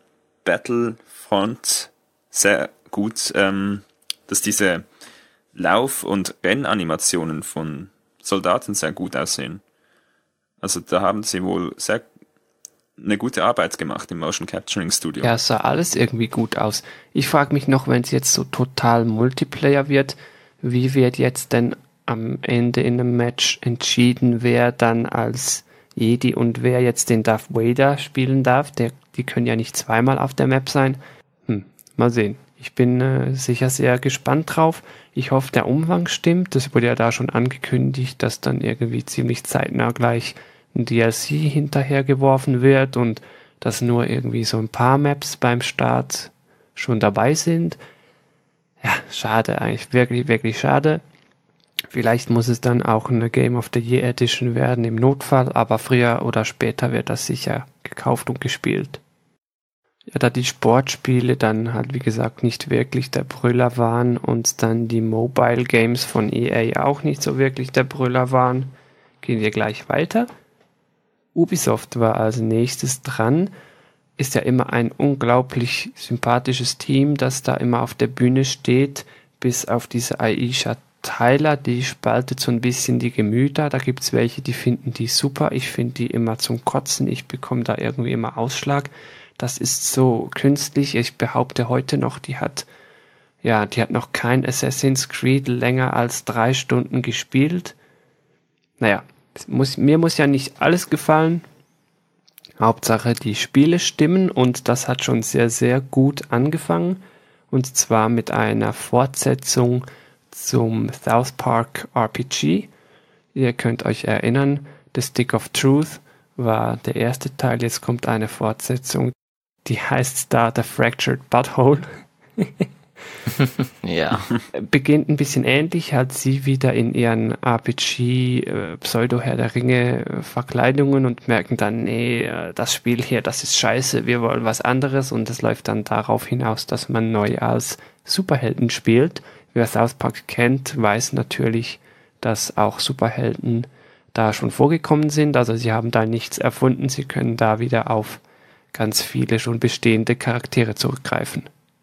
Battlefront sehr gut, ähm, dass diese Lauf- und Rennanimationen von Soldaten sehr gut aussehen. Also da haben sie wohl sehr eine gute Arbeit gemacht im Motion Capturing Studio. Ja, es sah alles irgendwie gut aus. Ich frage mich noch, wenn es jetzt so total Multiplayer wird, wie wird jetzt denn am Ende in einem Match entschieden, wer dann als Jedi und wer jetzt den Darth Vader spielen darf? Der, die können ja nicht zweimal auf der Map sein. Hm, mal sehen. Ich bin äh, sicher sehr gespannt drauf. Ich hoffe, der Umfang stimmt. Das wurde ja da schon angekündigt, dass dann irgendwie ziemlich zeitnah gleich ein D L C hinterhergeworfen wird und dass nur irgendwie so ein paar Maps beim Start schon dabei sind. Ja, schade eigentlich. Wirklich, wirklich schade. Vielleicht muss es dann auch eine Game of the Year Edition werden im Notfall, aber früher oder später wird das sicher gekauft und gespielt. Ja, da die Sportspiele dann halt wie gesagt nicht wirklich der Brüller waren und dann die Mobile Games von E A auch nicht so wirklich der Brüller waren, gehen wir gleich weiter. Ubisoft war als nächstes dran. Ist ja immer ein unglaublich sympathisches Team, das da immer auf der Bühne steht, bis auf diese Aisha Tyler, die spaltet so ein bisschen die Gemüter. Da gibt's welche, die finden die super. Ich finde die immer zum Kotzen. Ich bekomme da irgendwie immer Ausschlag. Das ist so künstlich. Ich behaupte heute noch, die hat, ja, die hat noch kein Assassin's Creed länger als drei Stunden gespielt. Naja, muss, mir muss ja nicht alles gefallen. Hauptsache die Spiele stimmen und das hat schon sehr, sehr gut angefangen. Und zwar mit einer Fortsetzung zum South Park R P G. Ihr könnt euch erinnern, The Stick of Truth war der erste Teil. Jetzt kommt eine Fortsetzung, die heißt da The Fractured Butthole. Ja. Beginnt ein bisschen ähnlich, hat sie wieder in ihren R P G äh, Pseudo-Herr der Ringe äh, Verkleidungen und merken dann, nee, äh, das Spiel hier, das ist scheiße, wir wollen was anderes und es läuft dann darauf hinaus, dass man neu als Superhelden spielt. Wer South Park kennt, weiß natürlich, dass auch Superhelden da schon vorgekommen sind, also sie haben da nichts erfunden, sie können da wieder auf ganz viele schon bestehende Charaktere zurückgreifen.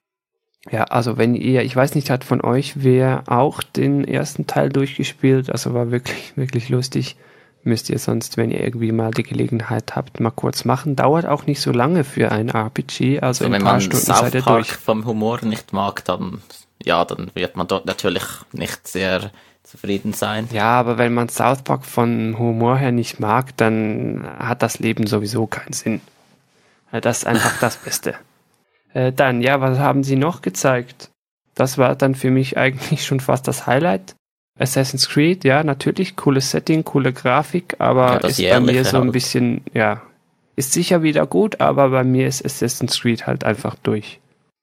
Ja, also wenn ihr, ich weiß nicht, hat von euch wer auch den ersten Teil durchgespielt, also war wirklich, wirklich lustig, müsst ihr sonst, wenn ihr irgendwie mal die Gelegenheit habt, mal kurz machen. Dauert auch nicht so lange für ein R P G, also, also in ein paar Stunden South seid ihr Park durch. Vom Humor nicht mag, dann, ja, dann wird man dort natürlich nicht sehr zufrieden sein. Ja, aber wenn man South Park von Humor her nicht mag, dann hat das Leben sowieso keinen Sinn. Das ist einfach das Beste. Äh, dann, ja, was haben sie noch gezeigt? Das war dann für mich eigentlich schon fast das Highlight. Assassin's Creed, ja, natürlich, cooles Setting, coole Grafik, aber ja, ist bei mir so ein halt. bisschen, ja, ist sicher wieder gut, aber bei mir ist Assassin's Creed halt einfach durch.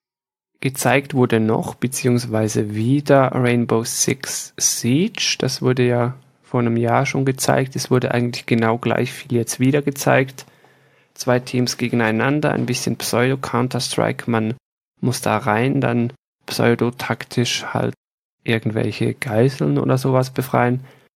Gezeigt wurde noch, beziehungsweise wieder Rainbow Six Siege, das wurde ja vor einem Jahr schon gezeigt, es wurde eigentlich genau gleich viel jetzt wieder gezeigt. Zwei Teams gegeneinander, ein bisschen Pseudo-Counter-Strike, man muss da rein, dann pseudo-taktisch halt irgendwelche Geiseln oder sowas befreien.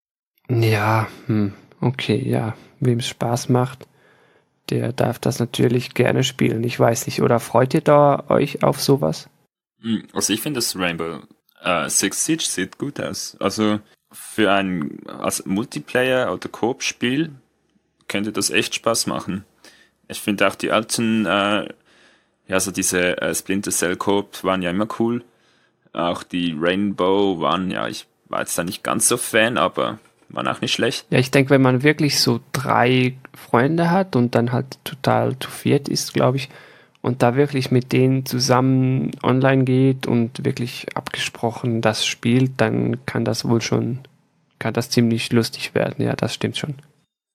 Ja, hm, okay, ja, wem es Spaß macht, der darf das natürlich gerne spielen. Ich weiß nicht, oder freut ihr da euch auf sowas? Also ich finde das Rainbow äh, Six Siege sieht gut aus. Also für ein als Multiplayer- oder Koop-Spiel könnte das echt Spaß machen. Ich finde auch die alten, äh, ja, so diese äh, Splinter Cell Coop waren ja immer cool. Auch die Rainbow waren, ja, ich war jetzt da nicht ganz so Fan, aber waren auch nicht schlecht. Ja, ich denke, wenn man wirklich so drei Freunde hat und dann halt total zu viert ist, glaube ich, und da wirklich mit denen zusammen online geht und wirklich abgesprochen das spielt, dann kann das wohl schon, kann das ziemlich lustig werden. Ja, das stimmt schon.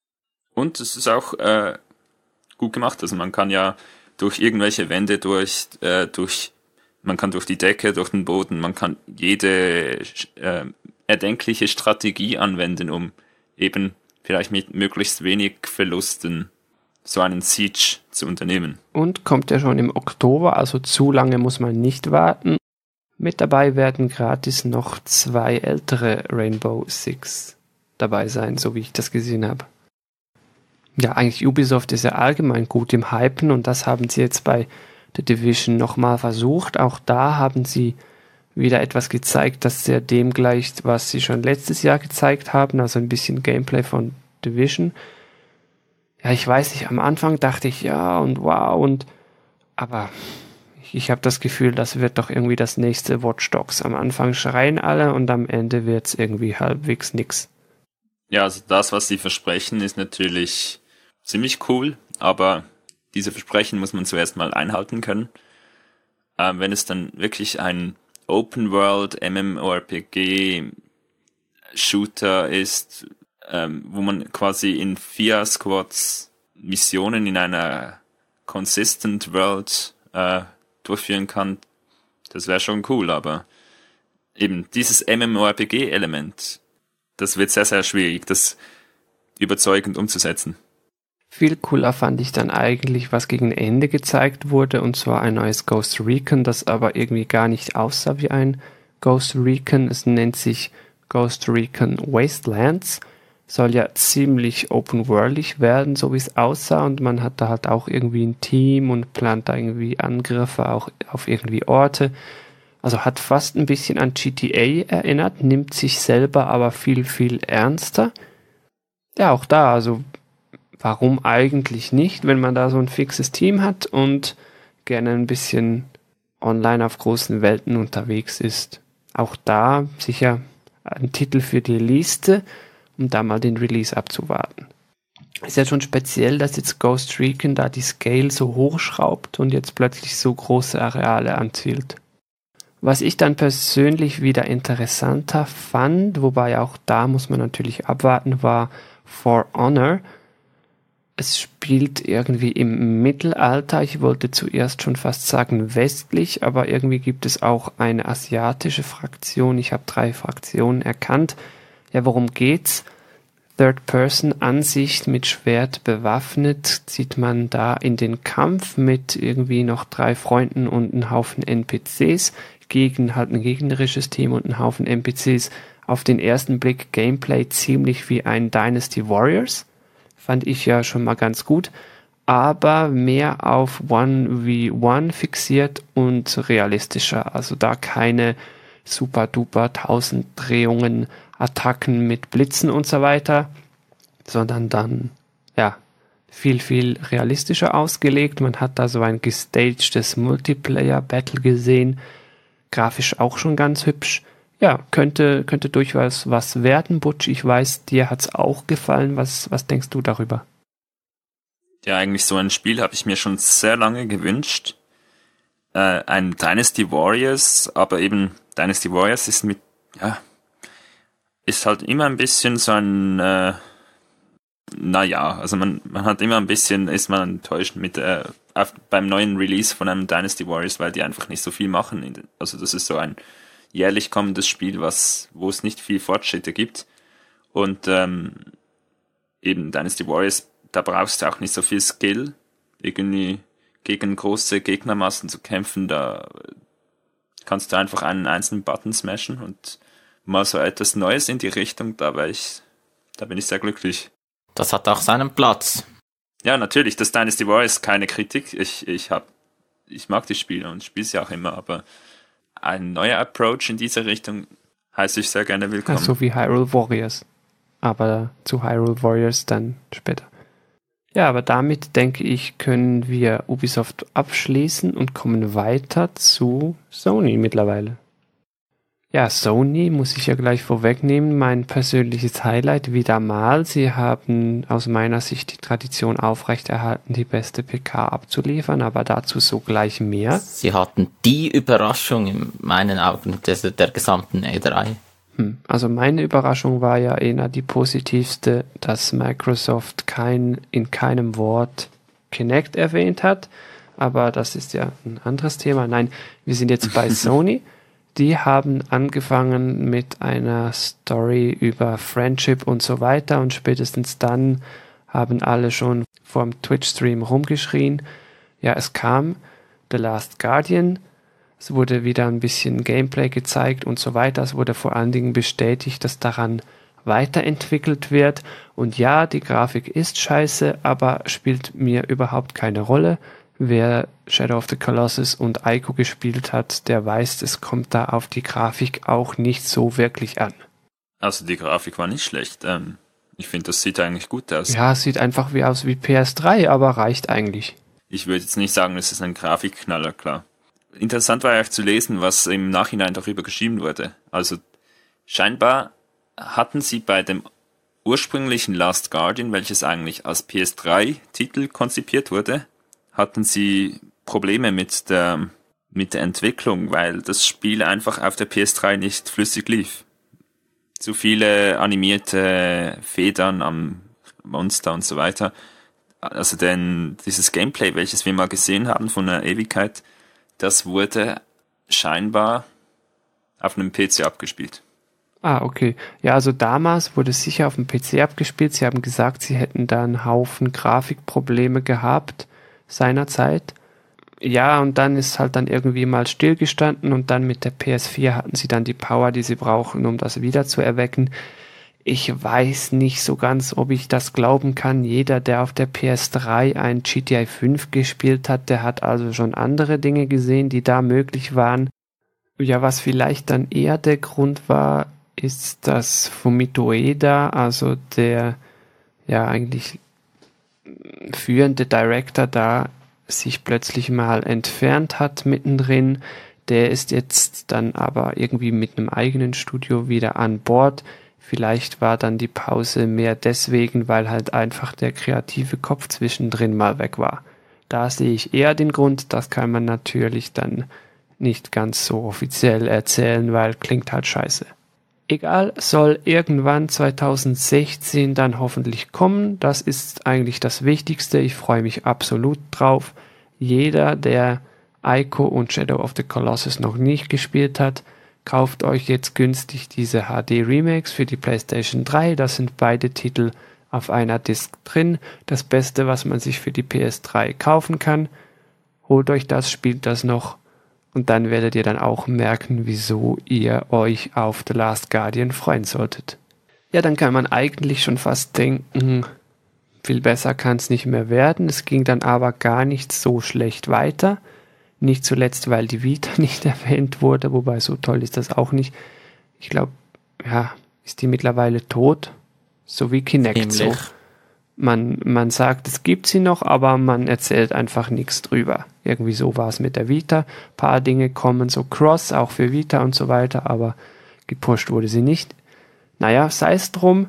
Und es ist auch äh, gut gemacht. Also man kann ja durch irgendwelche Wände durch, äh, durch, man kann durch die Decke, durch den Boden, man kann jede äh, erdenkliche Strategie anwenden, um eben vielleicht mit möglichst wenig Verlusten so einen Siege zu unternehmen. Und kommt ja schon im Oktober, also zu lange muss man nicht warten. Mit dabei werden gratis noch zwei ältere Rainbow Six dabei sein, so wie ich das gesehen habe. Ja, eigentlich Ubisoft ist ja allgemein gut im Hypen und das haben sie jetzt bei The Division nochmal versucht. Auch da haben sie wieder etwas gezeigt, das sehr dem gleicht, was sie schon letztes Jahr gezeigt haben, also ein bisschen Gameplay von Division. Ja, ich weiß nicht, am Anfang dachte ich, ja und wow und aber ich, ich habe das Gefühl, das wird doch irgendwie das nächste Watch Dogs. Am Anfang schreien alle und am Ende wird es irgendwie halbwegs nix. Ja, also das, was sie versprechen, ist natürlich ziemlich cool, aber diese Versprechen muss man zuerst mal einhalten können. Ähm, wenn es dann wirklich ein Open-World MMORPG-Shooter ist, ähm, wo man quasi in vier Squads Missionen in einer Consistent World äh, durchführen kann, das wäre schon cool, aber eben dieses MMORPG-Element, das wird sehr, sehr schwierig, das überzeugend umzusetzen. Viel cooler fand ich dann eigentlich, was gegen Ende gezeigt wurde, und zwar ein neues Ghost Recon, das aber irgendwie gar nicht aussah wie ein Ghost Recon. Es nennt sich Ghost Recon Wastelands. Soll ja ziemlich open-worldig werden, so wie es aussah, und man hat da halt auch irgendwie ein Team und plant da irgendwie Angriffe auch auf irgendwie Orte. Also hat fast ein bisschen an G T A erinnert, nimmt sich selber aber viel, viel ernster. Ja, auch da, also warum eigentlich nicht, wenn man da so ein fixes Team hat und gerne ein bisschen online auf großen Welten unterwegs ist. Auch da sicher ein Titel für die Liste, um da mal den Release abzuwarten. Ist ja schon speziell, dass jetzt Ghost Recon da die Scale so hochschraubt und jetzt plötzlich so große Areale anzielt. Was ich dann persönlich wieder interessanter fand, wobei auch da muss man natürlich abwarten, war For Honor. Es spielt irgendwie im Mittelalter, ich wollte zuerst schon fast sagen westlich, aber irgendwie gibt es auch eine asiatische Fraktion. Ich habe drei Fraktionen erkannt. Ja, worum geht's? Third-Person-Ansicht mit Schwert bewaffnet zieht man da in den Kampf mit irgendwie noch drei Freunden und einem Haufen N P Cs gegen halt ein gegnerisches Team und einen Haufen N P Cs. Auf den ersten Blick Gameplay ziemlich wie ein Dynasty Warriors. Fand ich ja schon mal ganz gut, aber mehr auf eins gegen eins fixiert und realistischer. Also da keine super duper tausend Drehungen, Attacken mit Blitzen und so weiter, sondern dann ja viel, viel realistischer ausgelegt. Man hat da so ein gestagedes Multiplayer-Battle gesehen, grafisch auch schon ganz hübsch. Ja, könnte, könnte durchaus was werden, Butch. Ich weiß, dir hat's auch gefallen. Was, was denkst du darüber? Ja, eigentlich so ein Spiel habe ich mir schon sehr lange gewünscht. Äh, ein Dynasty Warriors, aber eben Dynasty Warriors ist mit, ja, ist halt immer ein bisschen so ein, äh, naja, also man, man hat immer ein bisschen, ist man enttäuscht mit, äh, auf, beim neuen Release von einem Dynasty Warriors, weil die einfach nicht so viel machen. Also das ist so ein jährlich kommendes Spiel, was, wo es nicht viel Fortschritte gibt. Und ähm, eben Dynasty Warriors, da brauchst du auch nicht so viel Skill, irgendwie gegen große Gegnermassen zu kämpfen. Da kannst du einfach einen einzelnen Button smashen und mal so etwas Neues in die Richtung, da war ich, da bin ich sehr glücklich. Das hat auch seinen Platz. Ja, natürlich, das Dynasty Warriors, keine Kritik. Ich, ich hab, ich mag die Spiele und spiele sie auch immer, aber ein neuer Approach in diese Richtung heiße ich sehr gerne willkommen. Ja, so wie Hyrule Warriors. Aber zu Hyrule Warriors dann später. Ja, aber damit, denke ich, können wir Ubisoft abschließen und kommen weiter zu Sony mittlerweile. Ja, Sony muss ich ja gleich vorwegnehmen, mein persönliches Highlight wieder mal. Sie haben aus meiner Sicht die Tradition aufrechterhalten, die beste P K abzuliefern, aber dazu sogleich mehr. Sie hatten die Überraschung in meinen Augen des, der gesamten E drei. Hm, also meine Überraschung war ja eher die positivste, dass Microsoft kein, in keinem Wort Kinect erwähnt hat, aber das ist ja ein anderes Thema. Nein, wir sind jetzt bei Sony. Die haben angefangen mit einer Story über Friendship und so weiter und spätestens dann haben alle schon vorm Twitch-Stream rumgeschrien. Ja, es kam The Last Guardian, es wurde wieder ein bisschen Gameplay gezeigt und so weiter. Es wurde vor allen Dingen bestätigt, dass daran weiterentwickelt wird. Und ja, die Grafik ist scheiße, aber spielt mir überhaupt keine Rolle. Wer Shadow of the Colossus und Ico gespielt hat, der weiß, es kommt da auf die Grafik auch nicht so wirklich an. Also die Grafik war nicht schlecht. Ähm, ich finde, das sieht eigentlich gut aus. Ja, es sieht einfach wie aus wie P S drei, aber reicht eigentlich. Ich würde jetzt nicht sagen, es ist ein Grafikknaller, klar. Interessant war ja zu lesen, was im Nachhinein darüber geschrieben wurde. Also scheinbar hatten sie bei dem ursprünglichen Last Guardian, welches eigentlich als P S drei Titel konzipiert wurde, hatten sie Probleme mit der, mit der Entwicklung, weil das Spiel einfach auf der P S drei nicht flüssig lief. Zu viele animierte Federn am Monster und so weiter. Also denn dieses Gameplay, welches wir mal gesehen haben von der Ewigkeit, das wurde scheinbar auf einem P C abgespielt. Ah, okay. Ja, also damals wurde es sicher auf dem P C abgespielt. Sie haben gesagt, sie hätten da einen Haufen Grafikprobleme gehabt seinerzeit. Ja, und dann ist halt dann irgendwie mal stillgestanden und dann mit der P S vier hatten sie dann die Power, die sie brauchen, um das wieder zu erwecken. Ich weiß nicht so ganz, ob ich das glauben kann. Jeder, der auf der P S drei ein G T A fünf gespielt hat, der hat also schon andere Dinge gesehen, die da möglich waren. Ja, was vielleicht dann eher der Grund war, ist, dass Fumito Ueda, also der ja eigentlich führende Director da, sich plötzlich mal entfernt hat mittendrin. Der ist jetzt dann aber irgendwie mit einem eigenen Studio wieder an Bord. Vielleicht war dann die Pause mehr deswegen, weil halt einfach der kreative Kopf zwischendrin mal weg war. Da sehe ich eher den Grund, das kann man natürlich dann nicht ganz so offiziell erzählen, weil klingt halt scheiße. Egal, soll irgendwann zwanzig sechzehn dann hoffentlich kommen. Das ist eigentlich das Wichtigste. Ich freue mich absolut drauf. Jeder, der Ico und Shadow of the Colossus noch nicht gespielt hat, kauft euch jetzt günstig diese H D-Remakes für die PlayStation drei. Das sind beide Titel auf einer Disc drin. Das Beste, was man sich für die P S drei kaufen kann. Holt euch das, spielt das noch. Und dann werdet ihr dann auch merken, wieso ihr euch auf The Last Guardian freuen solltet. Ja, dann kann man eigentlich schon fast denken, viel besser kann es nicht mehr werden. Es ging dann aber gar nicht so schlecht weiter. Nicht zuletzt, weil die Vita nicht erwähnt wurde, wobei so toll ist das auch nicht. Ich glaube, ja, ist die mittlerweile tot? So wie Kinect so. Man, man sagt, es gibt sie noch, aber man erzählt einfach nichts drüber. Irgendwie so war es mit der Vita. Ein paar Dinge kommen so cross, auch für Vita und so weiter, aber gepusht wurde sie nicht. Naja, sei es drum.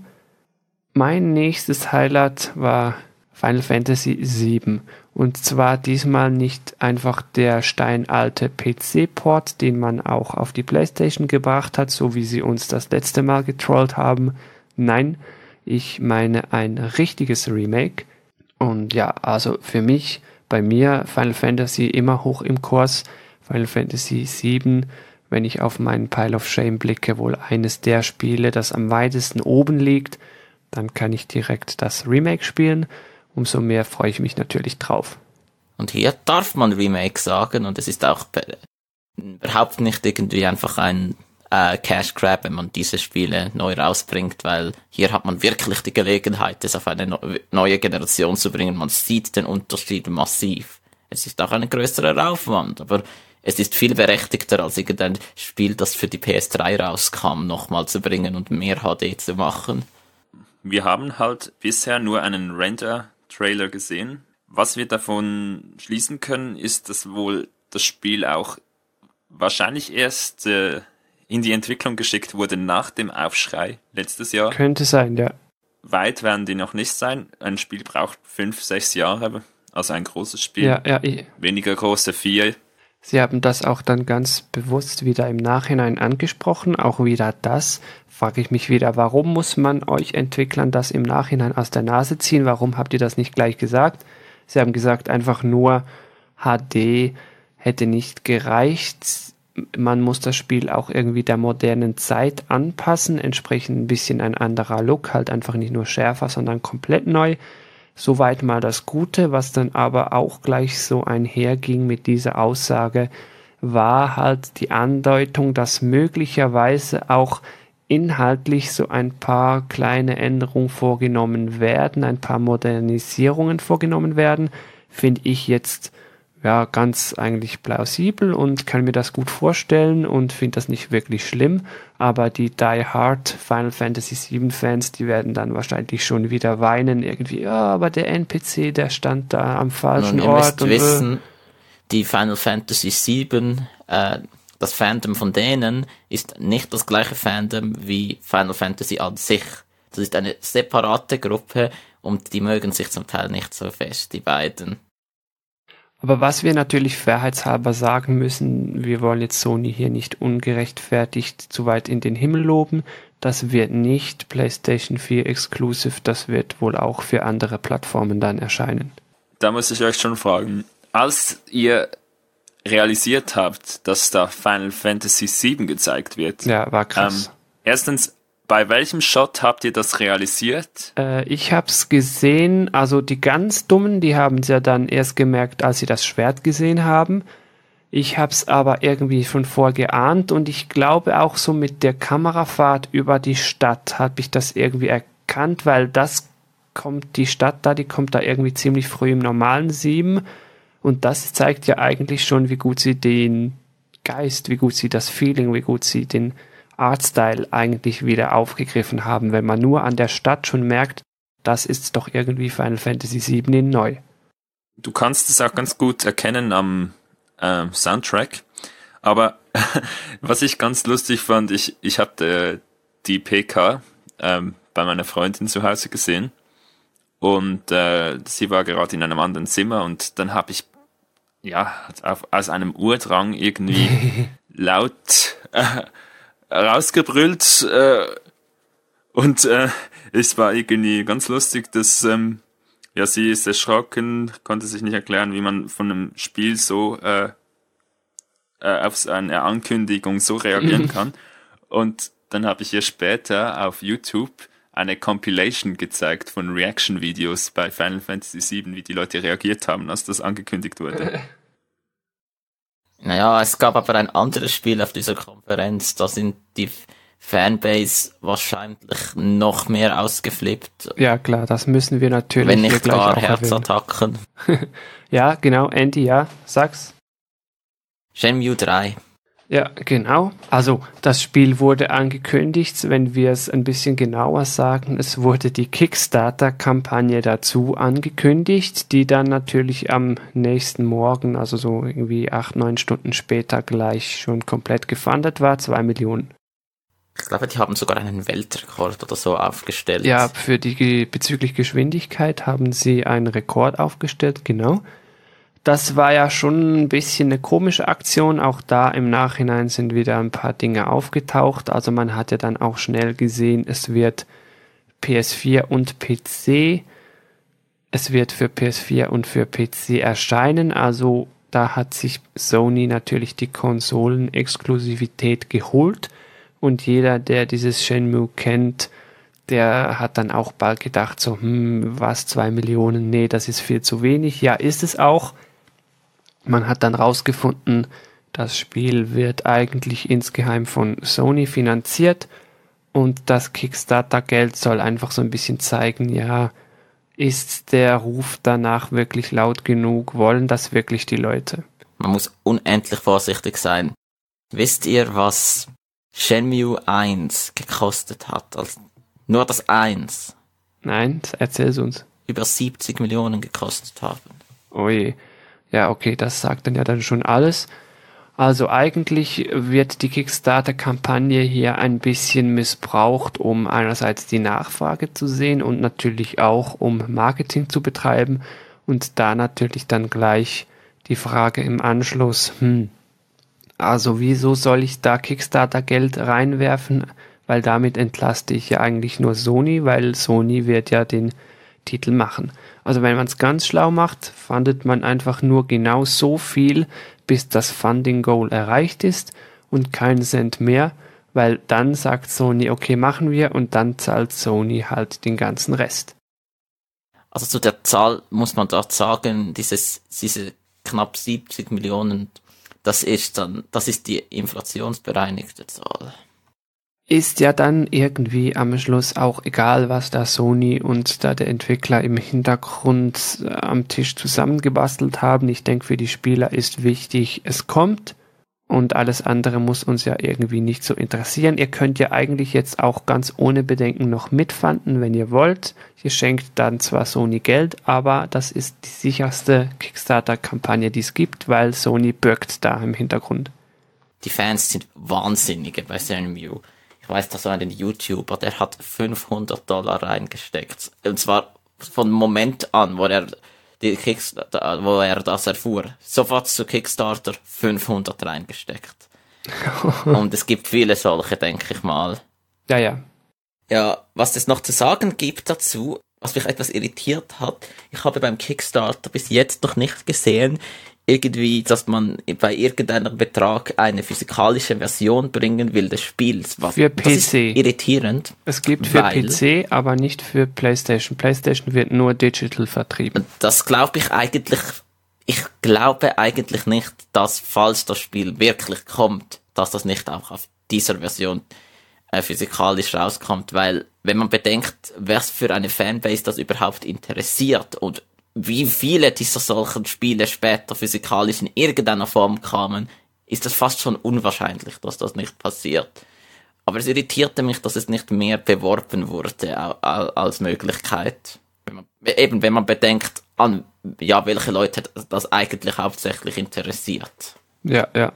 Mein nächstes Highlight war Final Fantasy sieben. Und zwar diesmal nicht einfach der steinalte P C-Port, den man auch auf die PlayStation gebracht hat, so wie sie uns das letzte Mal getrollt haben. Nein, ich meine ein richtiges Remake. Und ja, also für mich, bei mir, Final Fantasy immer hoch im Kurs. Final Fantasy sieben, wenn ich auf meinen Pile of Shame blicke, wohl eines der Spiele, das am weitesten oben liegt. Dann kann ich direkt das Remake spielen. Umso mehr freue ich mich natürlich drauf. Und hier darf man Remake sagen und es ist auch überhaupt nicht irgendwie einfach ein äh, Cash Grab, wenn man diese Spiele neu rausbringt, weil hier hat man wirklich die Gelegenheit, es auf eine no- neue Generation zu bringen. Man sieht den Unterschied massiv. Es ist auch ein größerer Aufwand, aber es ist viel berechtigter, als irgendein Spiel, das für die P S drei rauskam, nochmal zu bringen und mehr H D zu machen. Wir haben halt bisher nur einen Render-Trailer gesehen. Was wir davon schließen können, ist, dass wohl das Spiel auch wahrscheinlich erst äh, in die Entwicklung geschickt wurde nach dem Aufschrei letztes Jahr. Könnte sein, ja. Weit werden die noch nicht sein. Ein Spiel braucht fünf, sechs Jahre, also ein großes Spiel. Ja, ja, ich. Weniger große vier. Sie haben das auch dann ganz bewusst wieder im Nachhinein angesprochen. Auch wieder das, frage ich mich wieder, warum muss man euch Entwicklern das im Nachhinein aus der Nase ziehen? Warum habt ihr das nicht gleich gesagt? Sie haben gesagt, einfach nur H D hätte nicht gereicht. Man muss das Spiel auch irgendwie der modernen Zeit anpassen, entsprechend ein bisschen ein anderer Look, halt einfach nicht nur schärfer, sondern komplett neu. Soweit mal das Gute, was dann aber auch gleich so einherging mit dieser Aussage, war halt die Andeutung, dass möglicherweise auch inhaltlich so ein paar kleine Änderungen vorgenommen werden, ein paar Modernisierungen vorgenommen werden, finde ich jetzt ja ganz eigentlich plausibel und kann mir das gut vorstellen und finde das nicht wirklich schlimm, aber die Die Hard Final Fantasy sieben Fans, die werden dann wahrscheinlich schon wieder weinen, irgendwie, ja, aber der N P C, der stand da am falschen Nun, ihr Ort. müsst und wissen, die Final Fantasy sieben, äh, das Fandom von denen ist nicht das gleiche Fandom wie Final Fantasy an sich. Das ist eine separate Gruppe und die mögen sich zum Teil nicht so fest, die beiden. Aber was wir natürlich fairheitshalber sagen müssen, wir wollen jetzt Sony hier nicht ungerechtfertigt zu weit in den Himmel loben. Das wird nicht PlayStation vier Exclusive, das wird wohl auch für andere Plattformen dann erscheinen. Da muss ich euch schon fragen, als ihr realisiert habt, dass da Final Fantasy sieben gezeigt wird. Ja, war krass. Ähm, erstens, bei welchem Shot habt ihr das realisiert? Äh, ich hab's gesehen, also die ganz Dummen, die haben es ja dann erst gemerkt, als sie das Schwert gesehen haben. Ich hab's aber irgendwie schon vorgeahnt und ich glaube auch so mit der Kamerafahrt über die Stadt habe ich das irgendwie erkannt, weil das kommt, die Stadt da, die kommt da irgendwie ziemlich früh im normalen sieben und das zeigt ja eigentlich schon, wie gut sie den Geist, wie gut sie das Feeling, wie gut sie den Artstyle eigentlich wieder aufgegriffen haben, wenn man nur an der Stadt schon merkt, das ist doch irgendwie Final Fantasy sieben in neu. Du kannst es auch ganz gut erkennen am äh, Soundtrack, aber was ich ganz lustig fand, ich, ich hatte die P K ähm, bei meiner Freundin zu Hause gesehen und äh, sie war gerade in einem anderen Zimmer und dann habe ich ja auf, aus einem Urdrang irgendwie laut äh, rausgebrüllt äh, und äh, es war irgendwie ganz lustig, dass ähm, ja, sie ist erschrocken, konnte sich nicht erklären, wie man von einem Spiel so äh, äh, auf eine Ankündigung so reagieren kann. Und dann habe ich ihr später auf YouTube eine Compilation gezeigt von Reaction-Videos bei Final Fantasy sieben, wie die Leute reagiert haben, als das angekündigt wurde. Naja, es gab aber ein anderes Spiel auf dieser Konferenz, da sind die Fanbase wahrscheinlich noch mehr ausgeflippt. Ja klar, das müssen wir natürlich wenn hier nicht gleich gar auch Herzattacken. Ja, genau, Andy, ja, sag's. Shenmue drei. Ja, genau. Also das Spiel wurde angekündigt, wenn wir es ein bisschen genauer sagen, es wurde die Kickstarter-Kampagne dazu angekündigt, die dann natürlich am nächsten Morgen, also so irgendwie acht, neun Stunden später gleich schon komplett gefundet war, zwei Millionen. Ich glaube, die haben sogar einen Weltrekord oder so aufgestellt. Ja, für die bezüglich Geschwindigkeit haben sie einen Rekord aufgestellt, genau. Das war ja schon ein bisschen eine komische Aktion. Auch da im Nachhinein sind wieder ein paar Dinge aufgetaucht. Also man hat ja dann auch schnell gesehen, es wird P S vier und P C. Es wird für P S vier und für P C erscheinen. Also da hat sich Sony natürlich die Konsolen-Exklusivität geholt. Und jeder, der dieses Shenmue kennt, der hat dann auch bald gedacht, so, hm, was, zwei Millionen? Nee, das ist viel zu wenig. Ja, ist es auch. Man hat dann rausgefunden, das Spiel wird eigentlich insgeheim von Sony finanziert und das Kickstarter-Geld soll einfach so ein bisschen zeigen, ja, ist der Ruf danach wirklich laut genug? Wollen das wirklich die Leute? Man muss unendlich vorsichtig sein. Wisst ihr, was Shenmue eins gekostet hat? Also nur das eins. Nein, erzähl's uns. Über siebzig Millionen gekostet haben. Oje. Ja, okay, das sagt dann ja dann schon alles. Also eigentlich wird die Kickstarter-Kampagne hier ein bisschen missbraucht, um einerseits die Nachfrage zu sehen und natürlich auch um Marketing zu betreiben und da natürlich dann gleich die Frage im Anschluss, hm, also wieso soll ich da Kickstarter-Geld reinwerfen? Weil damit entlaste ich ja eigentlich nur Sony, weil Sony wird ja den Titel machen. Also wenn man es ganz schlau macht, fundet man einfach nur genau so viel, bis das Funding Goal erreicht ist und keinen Cent mehr, weil dann sagt Sony, okay, machen wir und dann zahlt Sony halt den ganzen Rest. Also zu der Zahl muss man dort sagen, dieses, diese knapp siebzig Millionen, das ist dann, das ist die inflationsbereinigte Zahl. Ist ja dann irgendwie am Schluss auch egal, was da Sony und da der Entwickler im Hintergrund am Tisch zusammengebastelt haben. Ich denke, für die Spieler ist wichtig, es kommt und alles andere muss uns ja irgendwie nicht so interessieren. Ihr könnt ja eigentlich jetzt auch ganz ohne Bedenken noch mitfanden, wenn ihr wollt. Ihr schenkt dann zwar Sony Geld, aber das ist die sicherste Kickstarter-Kampagne, die es gibt, weil Sony birgt da im Hintergrund. Die Fans sind Wahnsinnige bei Shenmue. Ich weiß, da so einen YouTuber, der hat fünfhundert Dollar reingesteckt. Und zwar von dem Moment an, wo er, die Kickstarter, wo er das erfuhr. Sofort zu Kickstarter fünfhundert reingesteckt. Und es gibt viele solche, denke ich mal. Ja, ja. Ja, was es noch zu sagen gibt dazu, was mich etwas irritiert hat, ich habe beim Kickstarter bis jetzt noch nicht gesehen, irgendwie, dass man bei irgendeinem Betrag eine physikalische Version bringen will des Spiels. Was, für P C. Das ist irritierend. Es gibt für weil, P C, aber nicht für PlayStation. PlayStation wird nur digital vertrieben. Das glaube ich eigentlich, ich glaube eigentlich nicht, dass, falls das Spiel wirklich kommt, dass das nicht auch auf dieser Version äh, physikalisch rauskommt, weil, wenn man bedenkt, wer für eine Fanbase das überhaupt interessiert und wie viele dieser solchen Spiele später physikalisch in irgendeiner Form kamen, ist es fast schon unwahrscheinlich, dass das nicht passiert. Aber es irritierte mich, dass es nicht mehr beworben wurde als Möglichkeit. Wenn man, eben, wenn man bedenkt, an ja, welche Leute das eigentlich hauptsächlich interessiert. Ja, ja.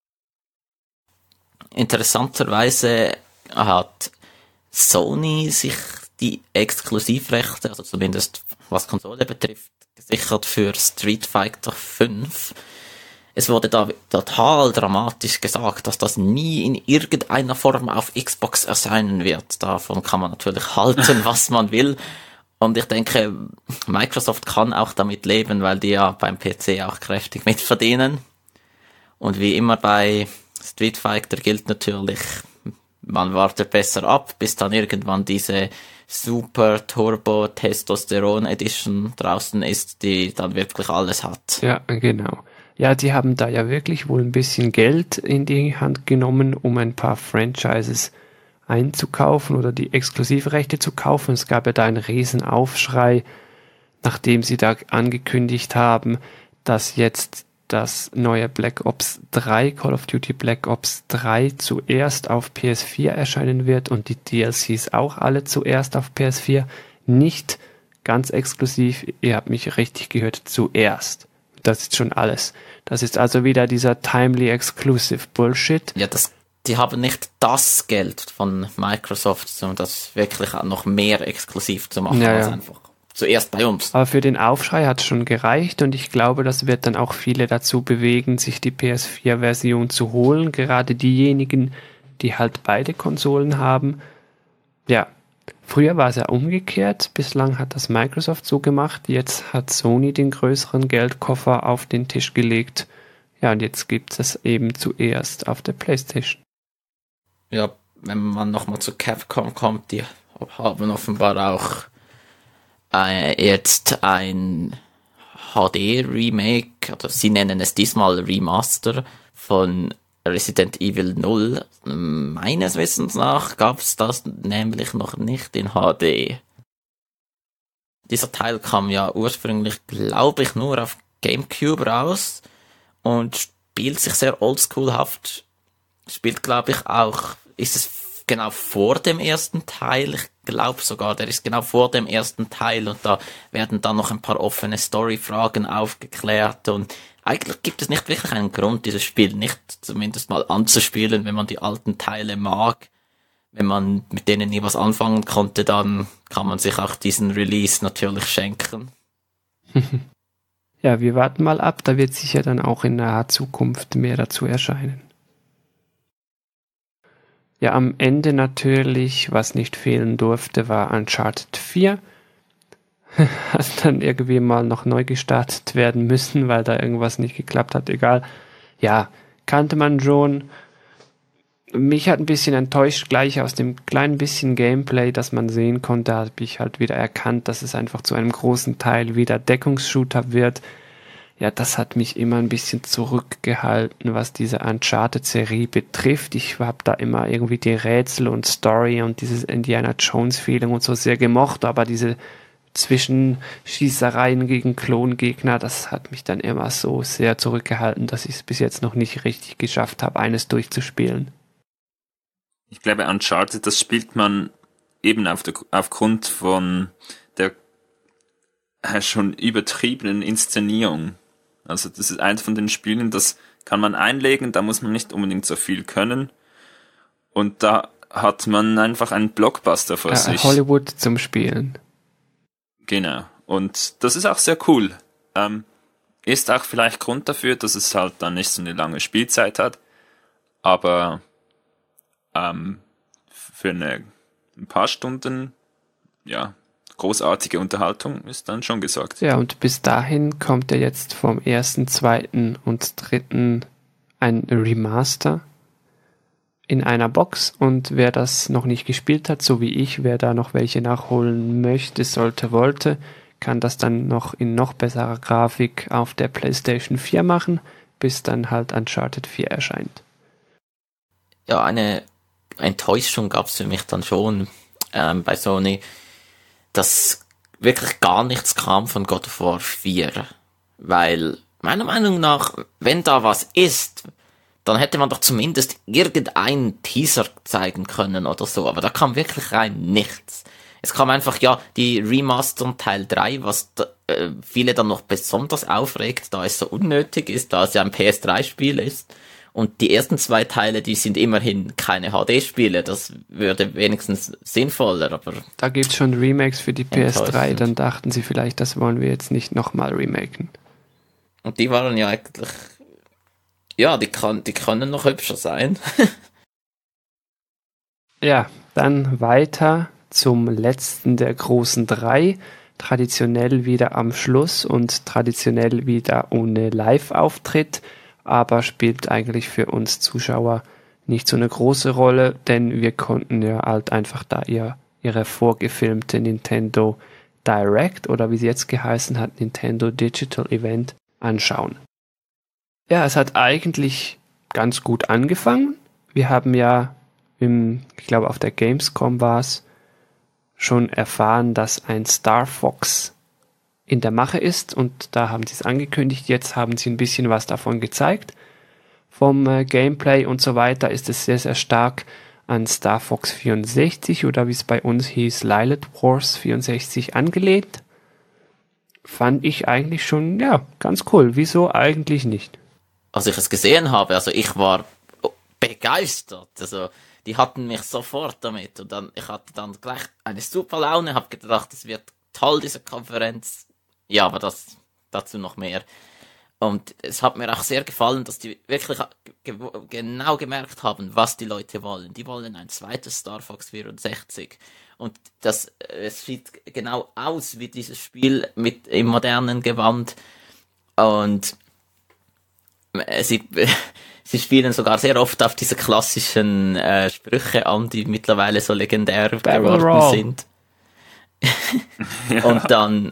Interessanterweise hat Sony sich die Exklusivrechte, also zumindest was Konsole betrifft, gesichert für Street Fighter fünf. Es wurde da total dramatisch gesagt, dass das nie in irgendeiner Form auf Xbox erscheinen wird. Davon kann man natürlich halten, was man will. Und ich denke, Microsoft kann auch damit leben, weil die ja beim P C auch kräftig mitverdienen. Und wie immer bei Street Fighter gilt natürlich, man wartet besser ab, bis dann irgendwann diese Super Turbo Testosteron Edition draußen ist, die dann wirklich alles hat. Ja, genau. Ja, die haben da ja wirklich wohl ein bisschen Geld in die Hand genommen, um ein paar Franchises einzukaufen oder die Exklusivrechte zu kaufen. Es gab ja da einen riesen Aufschrei, nachdem sie da angekündigt haben, dass jetzt das neue Black Ops drei, Call of Duty Black Ops drei zuerst auf P S vier erscheinen wird und die D L Cs auch alle zuerst auf P S vier. Nicht ganz exklusiv, ihr habt mich richtig gehört, zuerst. Das ist schon alles. Das ist also wieder dieser timely exclusive Bullshit. Ja, das, die haben nicht das Geld von Microsoft, um das wirklich noch mehr exklusiv zu machen, ja, als ja. einfach zuerst bei uns. Aber für den Aufschrei hat es schon gereicht und ich glaube, das wird dann auch viele dazu bewegen, sich die P S vier Version zu holen. Gerade diejenigen, die halt beide Konsolen haben. Ja, früher war es ja umgekehrt. Bislang hat das Microsoft so gemacht. Jetzt hat Sony den größeren Geldkoffer auf den Tisch gelegt. Ja, und jetzt gibt es eben zuerst auf der PlayStation. Ja, wenn man nochmal zu Capcom kommt, die haben offenbar auch äh, jetzt ein H D-Remake, oder sie nennen es diesmal Remaster von Resident Evil null. Meines Wissens nach gab es das nämlich noch nicht in H D. Dieser Teil kam ja ursprünglich, glaube ich, nur auf GameCube raus und spielt sich sehr oldschoolhaft. Spielt, glaube ich, auch, ist es genau vor dem ersten Teil, ich glaube sogar, der ist genau vor dem ersten Teil und da werden dann noch ein paar offene Story-Fragen aufgeklärt und eigentlich gibt es nicht wirklich einen Grund, dieses Spiel nicht zumindest mal anzuspielen, wenn man die alten Teile mag. Wenn man mit denen nie was anfangen konnte, dann kann man sich auch diesen Release natürlich schenken. Ja, wir warten mal ab, da wird sicher dann auch in naher Zukunft mehr dazu erscheinen. Ja, am Ende natürlich, was nicht fehlen durfte, war Uncharted vier. Hat dann irgendwie mal noch neu gestartet werden müssen, weil da irgendwas nicht geklappt hat. Egal. Ja, kannte man schon. mich hat ein bisschen enttäuscht, gleich aus dem kleinen bisschen Gameplay, das man sehen konnte, habe ich halt wieder erkannt, dass es einfach zu einem großen Teil wieder Deckungsshooter wird. Ja, das hat mich immer ein bisschen zurückgehalten, was diese Uncharted-Serie betrifft. Ich habe da immer irgendwie die Rätsel und Story und dieses Indiana Jones-Feeling und so sehr gemocht, aber diese Zwischenschießereien gegen Klongegner, das hat mich dann immer so sehr zurückgehalten, dass ich es bis jetzt noch nicht richtig geschafft habe, eines durchzuspielen. Ich glaube, Uncharted, das spielt man eben auf der, aufgrund von der äh, schon übertriebenen Inszenierung. Also das ist eins von den Spielen, das kann man einlegen, da muss man nicht unbedingt so viel können. Und da hat man einfach einen Blockbuster vor äh, sich. Hollywood zum Spielen. Genau. Und das ist auch sehr cool. Ähm, ist auch vielleicht Grund dafür, dass es halt dann nicht so eine lange Spielzeit hat. Aber ähm, für eine, ein paar Stunden, ja, großartige Unterhaltung ist dann schon gesorgt. Ja, und bis dahin kommt ja jetzt vom ersten, zweiten und dritten ein Remaster in einer Box, und wer das noch nicht gespielt hat, so wie ich, wer da noch welche nachholen möchte, sollte, wollte, kann das dann noch in noch besserer Grafik auf der PlayStation vier machen, bis dann halt Uncharted vier erscheint. Ja, eine Enttäuschung gab es für mich dann schon ähm, bei Sony, dass wirklich gar nichts kam von God of War vier. Weil, meiner Meinung nach, wenn da was ist, dann hätte man doch zumindest irgendeinen Teaser zeigen können oder so. Aber da kam wirklich rein nichts. Es kam einfach, ja, die Remaster Teil drei, was da, äh, viele dann noch besonders aufregt, da es so unnötig ist, da es ja ein P S drei Spiel ist. Und die ersten zwei Teile, die sind immerhin keine H D-Spiele. Das würde wenigstens sinnvoller, aber... Da gibt's schon Remakes für die P S drei, dann dachten sie vielleicht, das wollen wir jetzt nicht nochmal remaken. Und die waren ja eigentlich... Ja, die, kann, die können noch hübscher sein. Ja, dann weiter zum letzten der großen drei. Traditionell wieder am Schluss und traditionell wieder ohne Live-Auftritt, aber spielt eigentlich für uns Zuschauer nicht so eine große Rolle, denn wir konnten ja halt einfach da ihr, ihre vorgefilmte Nintendo Direct, oder wie sie jetzt geheißen hat, Nintendo Digital Event, anschauen. Ja, es hat eigentlich ganz gut angefangen. Wir haben ja, im, ich glaube auf der Gamescom war es, schon erfahren, dass ein Star Fox in der Mache ist, und da haben sie es angekündigt. Jetzt haben sie ein bisschen was davon gezeigt. Vom äh, Gameplay und so weiter ist es sehr, sehr stark an Star Fox vierundsechzig, oder wie es bei uns hieß, Lylat Wars vierundsechzig angelehnt. Fand ich eigentlich schon, ja, ganz cool. Wieso eigentlich nicht? Als ich es gesehen habe, also ich war begeistert. Also die hatten mich sofort damit, und dann ich hatte dann gleich eine super Laune, habe gedacht, es wird toll, diese Konferenz. Ja, aber das dazu noch mehr. Und es hat mir auch sehr gefallen, dass die wirklich ge- genau gemerkt haben, was die Leute wollen. Die wollen ein zweites Star Fox vierundsechzig. Und das, es sieht genau aus wie dieses Spiel mit im modernen Gewand. Und sie, sie spielen sogar sehr oft auf diese klassischen äh, Sprüche an, die mittlerweile so legendär geworden sind. Ja. Und dann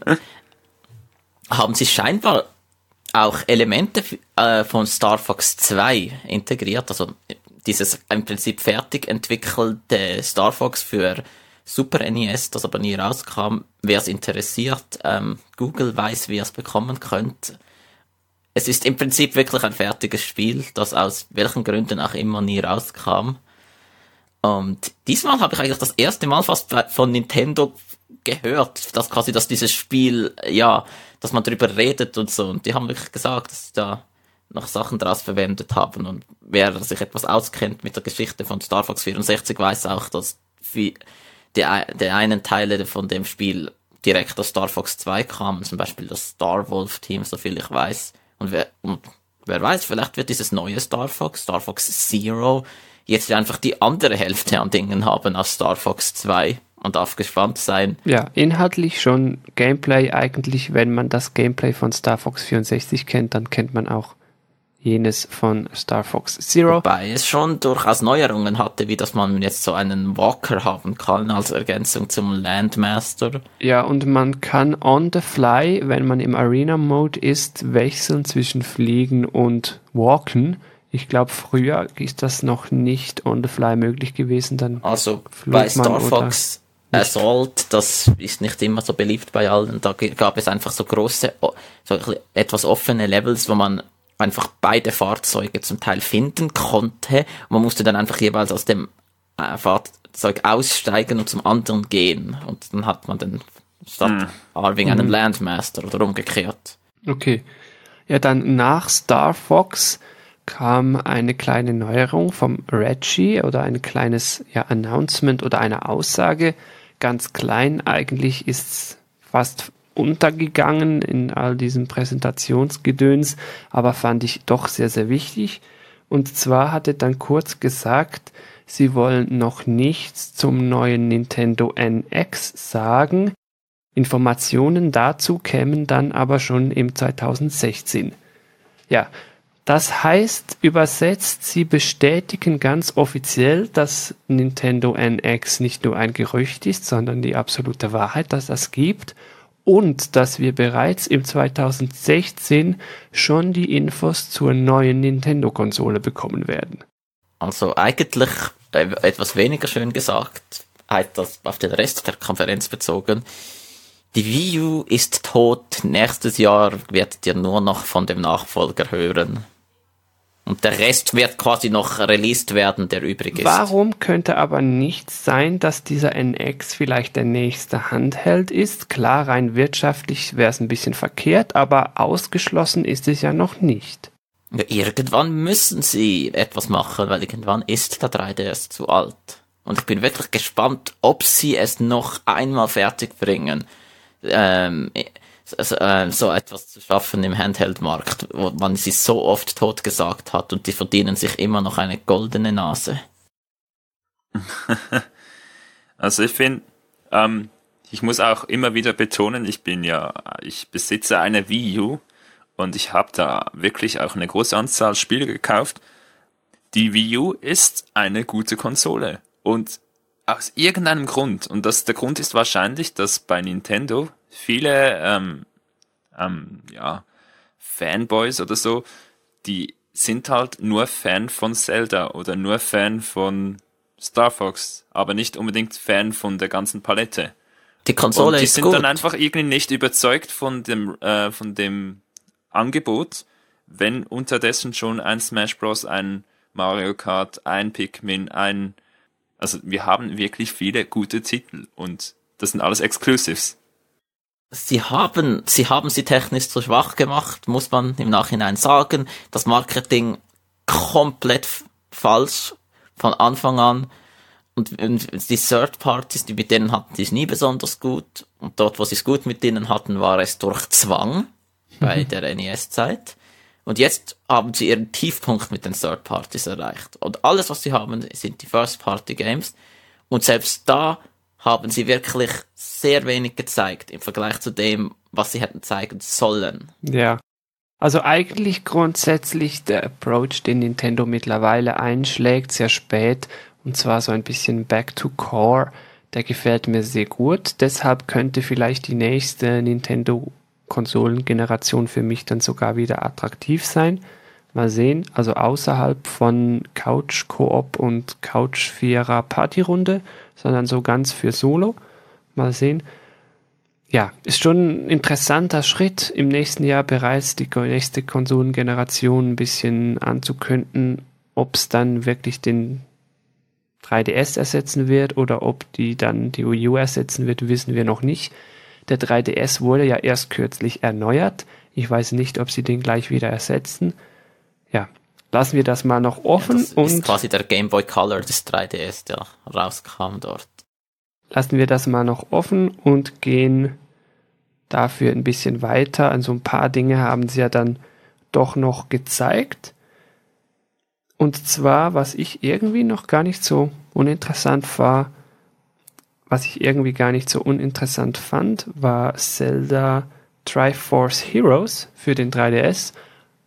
haben sie scheinbar auch Elemente äh, von Star Fox zwei integriert, also dieses im Prinzip fertig entwickelte Star Fox für Super N E S, das aber nie rauskam. Wer es interessiert, ähm, Google weiß, wie ihr es bekommen könnt. Es ist im Prinzip wirklich ein fertiges Spiel, das aus welchen Gründen auch immer nie rauskam. Und diesmal habe ich eigentlich das erste Mal fast von Nintendo gehört, dass quasi, dass dieses Spiel, ja, dass man drüber redet und so. Und die haben wirklich gesagt, dass sie da noch Sachen draus verwendet haben. Und wer sich etwas auskennt mit der Geschichte von Star Fox vierundsechzig, weiß auch, dass die, die einen Teile von dem Spiel direkt aus Star Fox zwei kamen, zum Beispiel das Star Wolf Team, soviel ich weiß. Und wer, und wer weiß, vielleicht wird dieses neue Star Fox, Star Fox Zero, jetzt einfach die andere Hälfte an Dingen haben als Star Fox zwei. Man darf gespannt sein. Ja, inhaltlich schon Gameplay eigentlich, wenn man das Gameplay von Star Fox vierundsechzig kennt, dann kennt man auch jenes von Star Fox Zero. Wobei es schon durchaus Neuerungen hatte, wie dass man jetzt so einen Walker haben kann als Ergänzung zum Landmaster. Ja, und man kann on the fly, wenn man im Arena-Mode ist, wechseln zwischen Fliegen und Walken. Ich glaube, früher ist das noch nicht on the fly möglich gewesen. Dann also bei Star Fox Assault, das ist nicht immer so beliebt bei allen. Da gab es einfach so große, so etwas offene Levels, wo man einfach beide Fahrzeuge zum Teil finden konnte. Man musste dann einfach jeweils aus dem äh, Fahrzeug aussteigen und zum anderen gehen. Und dann hat man dann statt hm. Arving einen hm. Landmaster oder umgekehrt. Okay. Ja, dann nach Star Fox kam eine kleine Neuerung vom Reggie oder ein kleines ja, Announcement oder eine Aussage. Ganz klein, eigentlich ist es fast untergegangen in all diesem Präsentationsgedöns, aber fand ich doch sehr, sehr wichtig. Und zwar hat er dann kurz gesagt, sie wollen noch nichts zum neuen Nintendo N X sagen. Informationen dazu kämen dann aber schon im zweitausendsechzehn. Ja, das heißt, übersetzt, sie bestätigen ganz offiziell, dass Nintendo N X nicht nur ein Gerücht ist, sondern die absolute Wahrheit, dass das gibt. Und dass wir bereits im zweitausendsechzehn schon die Infos zur neuen Nintendo-Konsole bekommen werden. Also eigentlich äh, etwas weniger schön gesagt, halt das auf den Rest der Konferenz bezogen. Die Wii U ist tot, nächstes Jahr werdet ihr nur noch von dem Nachfolger hören. Und der Rest wird quasi noch released werden, der übrig ist. Warum könnte aber nicht sein, dass dieser N X vielleicht der nächste Handheld ist? Klar, rein wirtschaftlich wäre es ein bisschen verkehrt, aber ausgeschlossen ist es ja noch nicht. Ja, irgendwann müssen sie etwas machen, weil irgendwann ist der drei D S zu alt. Und ich bin wirklich gespannt, ob sie es noch einmal fertig bringen. Ähm... Also, äh, so etwas zu schaffen im Handheld-Markt, wo man sie so oft totgesagt hat und die verdienen sich immer noch eine goldene Nase. Also ich finde, ähm, ich muss auch immer wieder betonen, ich bin ja, ich besitze eine Wii U und ich habe da wirklich auch eine große Anzahl Spiele gekauft. Die Wii U ist eine gute Konsole und aus irgendeinem Grund, und das der Grund ist wahrscheinlich, dass bei Nintendo viele ähm, ähm, ja, Fanboys oder so, die sind halt nur Fan von Zelda oder nur Fan von Star Fox, aber nicht unbedingt Fan von der ganzen Palette. Die Konsole und die ist sind gut. dann einfach irgendwie nicht überzeugt von dem äh, von dem Angebot, wenn unterdessen schon ein Smash Bros, ein Mario Kart, ein Pikmin, ein also wir haben wirklich viele gute Titel und das sind alles Exclusives. Sie haben, sie haben sie technisch zu schwach gemacht, muss man im Nachhinein sagen. Das Marketing komplett f- falsch von Anfang an. Und, und die Third Parties, die mit denen hatten, die ist nie besonders gut. Und dort, wo sie es gut mit denen hatten, war es durch Zwang bei der N E S-Zeit. Und jetzt haben sie ihren Tiefpunkt mit den Third Parties erreicht. Und alles, was sie haben, sind die First Party Games. Und selbst da haben sie wirklich sehr wenig gezeigt im Vergleich zu dem, was sie hätten zeigen sollen. Ja, also eigentlich grundsätzlich der Approach, den Nintendo mittlerweile einschlägt, sehr spät, und zwar so ein bisschen Back to Core, der gefällt mir sehr gut. Deshalb könnte vielleicht die nächste Nintendo-Konsolengeneration für mich dann sogar wieder attraktiv sein. Mal sehen, also außerhalb von Couch Koop und Couch Vierer Partyrunde, sondern so ganz für Solo. Mal sehen. Ja, ist schon ein interessanter Schritt, im nächsten Jahr bereits die nächste Konsolengeneration ein bisschen anzukündigen, ob es dann wirklich den drei D S ersetzen wird oder ob die dann die Wii U ersetzen wird, wissen wir noch nicht. Der drei D S wurde ja erst kürzlich erneuert. Ich weiß nicht, ob sie den gleich wieder ersetzen. Ja, lassen wir das mal noch offen. Ja, das und ist quasi der Game Boy Color des drei D S, der rauskam dort. Lassen wir das mal noch offen und gehen dafür ein bisschen weiter. Also ein paar Dinge haben sie ja dann doch noch gezeigt. Und zwar, was ich irgendwie noch gar nicht so uninteressant war, was ich irgendwie gar nicht so uninteressant fand, war Zelda Triforce Heroes für den drei D S.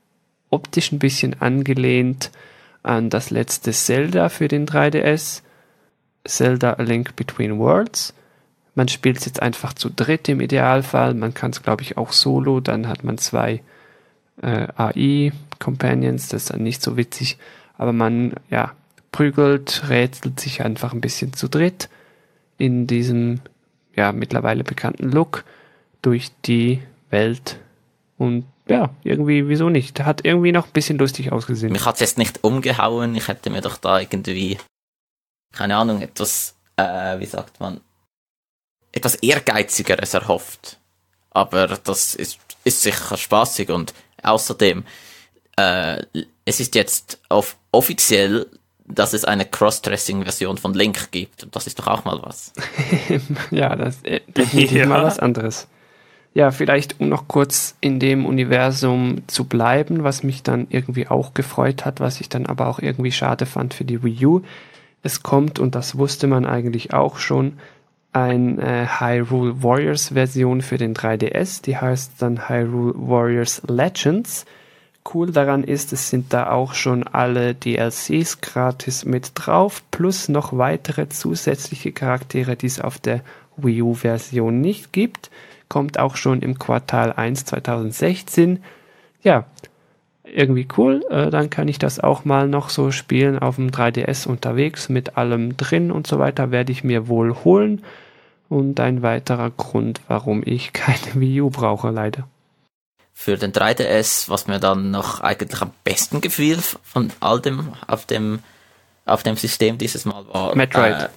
optisch ein bisschen angelehnt an das letzte Zelda für den drei D S, Zelda A Link Between Worlds. Man spielt es jetzt einfach zu dritt im Idealfall, man kann es glaube ich auch solo, dann hat man zwei äh, A I-Companions, das ist dann nicht so witzig, aber man ja prügelt, rätselt sich einfach ein bisschen zu dritt in diesem ja mittlerweile bekannten Look durch die Welt und ja, irgendwie, wieso nicht? Hat irgendwie noch ein bisschen lustig ausgesehen. Mich hat es jetzt nicht umgehauen, ich hätte mir doch da irgendwie, keine Ahnung, etwas, äh, wie sagt man, etwas Ehrgeizigeres erhofft. Aber das ist, ist sicher spaßig und außerdem, äh, es ist jetzt auf offiziell, dass es eine Cross-Dressing-Version von Link gibt. Und das ist doch auch mal was. Ja, das ist definitiv Ja. mal was anderes. Ja, vielleicht um noch kurz in dem Universum zu bleiben, was mich dann irgendwie auch gefreut hat, was ich dann aber auch irgendwie schade fand für die Wii U. Es kommt, und das wusste man eigentlich auch schon, ein äh, Hyrule Warriors Version für den drei D S, die heißt dann Hyrule Warriors Legends. Cool daran ist, es sind da auch schon alle D L Cs gratis mit drauf, plus noch weitere zusätzliche Charaktere, die es auf der Wii U Version nicht gibt. Kommt auch schon im Quartal eins zwanzig sechzehn. Ja, irgendwie cool. Äh, dann kann ich das auch mal noch so spielen auf dem drei D S unterwegs mit allem drin und so weiter. Werde ich mir wohl holen. Und ein weiterer Grund, warum ich keine Wii U brauche, leider. Für den drei D S, was mir dann noch eigentlich am besten gefiel von all dem auf dem, auf dem System dieses Mal war... Metroid. Äh,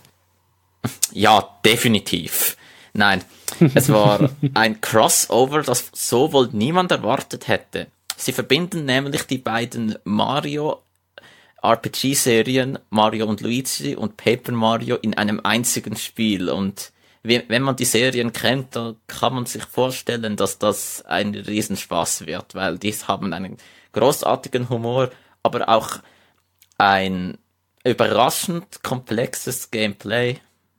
ja, definitiv. Nein, es war ein Crossover, das so wohl niemand erwartet hätte. Sie verbinden nämlich die beiden Mario R P G-Serien, Mario und Luigi und Paper Mario in einem einzigen Spiel. Und wie, wenn man die Serien kennt, da kann man sich vorstellen, dass das ein Riesenspaß wird, weil die haben einen großartigen Humor, aber auch ein überraschend komplexes Gameplay.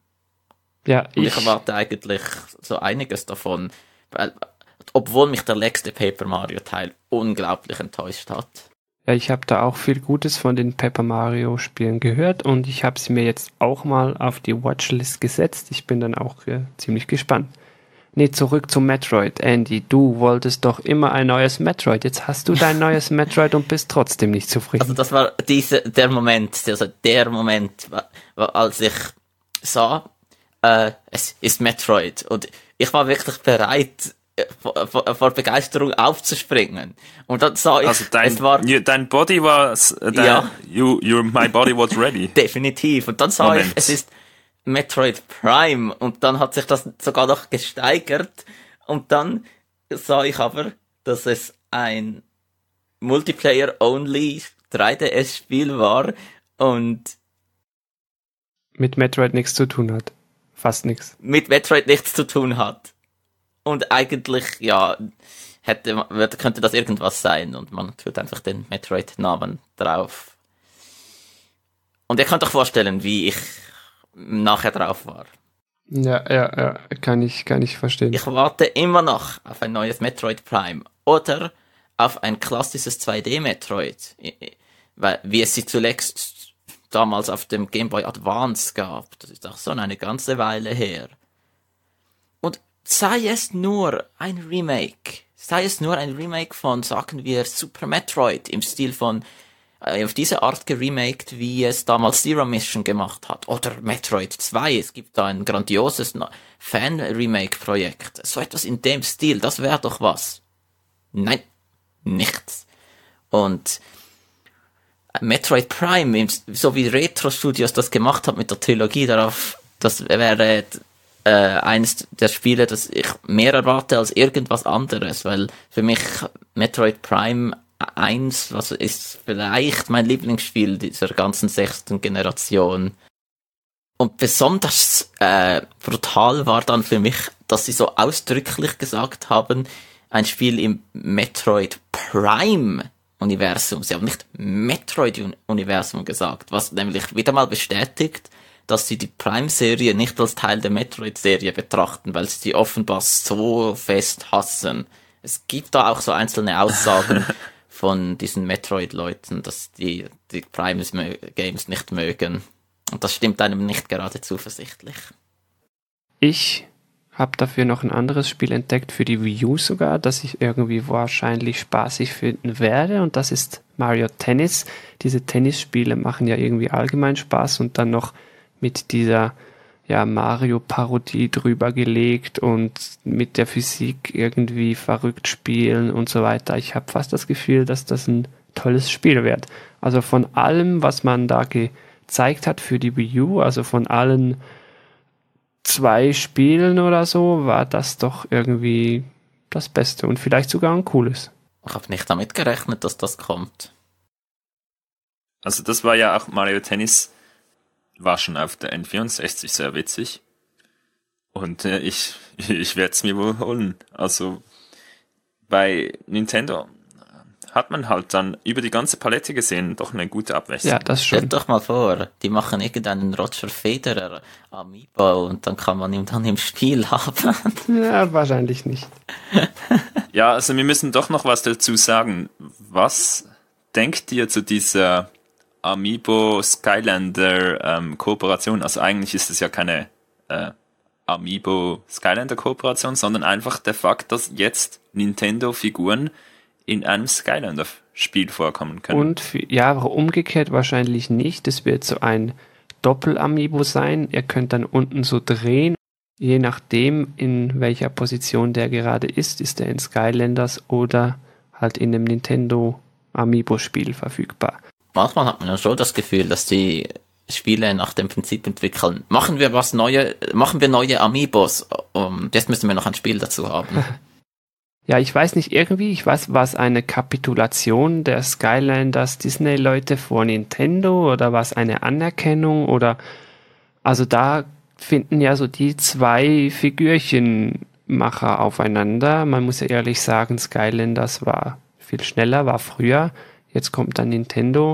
Ja, Und ich, ich erwarte eigentlich so einiges davon, weil, obwohl mich der letzte Paper Mario Teil unglaublich enttäuscht hat. ja, ich habe da auch viel Gutes von den Paper Mario Spielen gehört und ich habe sie mir jetzt auch mal auf die Watchlist gesetzt. Ich bin dann auch äh, ziemlich gespannt. Nee, zurück zum Metroid. Andy, du wolltest doch immer ein neues Metroid. Jetzt hast du dein neues Metroid und bist trotzdem nicht zufrieden. Also das war diese, der Moment, also der Moment, war, war, als ich sah, äh, es ist Metroid. Und ich war wirklich bereit, äh, vor, vor, vor Begeisterung aufzuspringen. Und dann sah ich, Also dein, es war you, dein Body was, äh, dein, Ja. you, you, my body was ready. definitiv. Und dann sah Moment. ich, es ist Metroid Prime. Und dann hat sich das sogar noch gesteigert. Und dann sah ich aber, dass es ein Multiplayer-only drei D S-Spiel war und Mit Metroid nichts zu tun hat. Fast nichts. mit Metroid nichts zu tun hat. Und eigentlich, ja, hätte, würde- könnte das irgendwas sein und man tut einfach den Metroid-Namen drauf. Und ihr könnt euch vorstellen, wie ich nachher drauf war. Ja, ja, ja, kann ich, kann ich verstehen. Ich warte immer noch auf ein neues Metroid Prime oder auf ein klassisches zwei D Metroid, I- I- weil wie es sie zuletzt damals auf dem Game Boy Advance gab. Das ist auch schon eine ganze Weile her. Und sei es nur ein Remake, sei es nur ein Remake von, sagen wir, Super Metroid im Stil von äh, auf diese Art geremaked, wie es damals Zero Mission gemacht hat. Oder Metroid zwei. Es gibt da ein grandioses Na- Fan-Remake-Projekt. So etwas in dem Stil, das wäre doch was. Nein, nichts. Und Metroid Prime, im- so wie Retro Studios das gemacht hat mit der Trilogie, darauf, das wäre äh, eines der Spiele, das ich mehr erwarte als irgendwas anderes, weil für mich Metroid Prime eins, was ist vielleicht mein Lieblingsspiel dieser ganzen sechsten Generation. Und besonders äh, brutal war dann für mich, dass sie so ausdrücklich gesagt haben, ein Spiel im Metroid Prime Universum. Sie haben nicht Metroid-Universum gesagt, was nämlich wieder mal bestätigt, dass sie die Prime-Serie nicht als Teil der Metroid-Serie betrachten, weil sie sie offenbar so fest hassen. Es gibt da auch so einzelne Aussagen von diesen Metroid-Leuten, dass die die Prime-Games nicht mögen. Und das stimmt einem nicht gerade zuversichtlich. Ich habe dafür noch ein anderes Spiel entdeckt, für die Wii U sogar, das ich irgendwie wahrscheinlich spaßig finden werde, und das ist Mario Tennis. Diese Tennisspiele machen ja irgendwie allgemein Spaß, und dann noch mit dieser ja, Mario-Parodie drüber gelegt und mit der Physik irgendwie verrückt spielen und so weiter. Ich habe fast das Gefühl, dass das ein tolles Spiel wird. Also von allem, was man da gezeigt hat für die Wii U, also von allen zwei Spielen oder so, war das doch irgendwie das Beste und vielleicht sogar ein cooles. Ich habe nicht damit gerechnet, dass das kommt. Also das war ja auch Mario Tennis, war schon auf der N vierundsechzig sehr witzig. Und äh, ich, ich werde es mir wohl holen. Also bei Nintendo hat man halt dann über die ganze Palette gesehen doch eine gute Abwechslung. Ja, das schon. Stell doch mal vor, die machen irgendeinen Roger Federer Amiibo und dann kann man ihn dann im Spiel haben. Ja, wahrscheinlich nicht. Ja, also wir müssen doch noch was dazu sagen. Was denkt ihr zu dieser Amiibo Skylander ähm, Kooperation? Also eigentlich ist es ja keine äh, Amiibo Skylander Kooperation, sondern einfach der Fakt, dass jetzt Nintendo Figuren in einem Skylander-Spiel vorkommen können. Und für, ja, umgekehrt wahrscheinlich nicht. Es wird so ein Doppel-Amiibo sein. Ihr könnt dann unten so drehen. Je nachdem, in welcher Position der gerade ist, ist er in Skylanders oder halt in einem Nintendo Amiibo-Spiel verfügbar. Manchmal hat man ja schon das Gefühl, dass die Spiele nach dem Prinzip entwickeln. Machen wir was Neues, machen wir neue Amiibos. Um, jetzt müssen wir noch ein Spiel dazu haben. Ja, ich weiß nicht, irgendwie, ich weiß, war es eine Kapitulation der Skylanders Disney-Leute vor Nintendo oder war es eine Anerkennung oder, also da finden ja so die zwei Figürchenmacher aufeinander. Man muss ja ehrlich sagen, Skylanders war viel schneller, war früher, jetzt kommt dann Nintendo.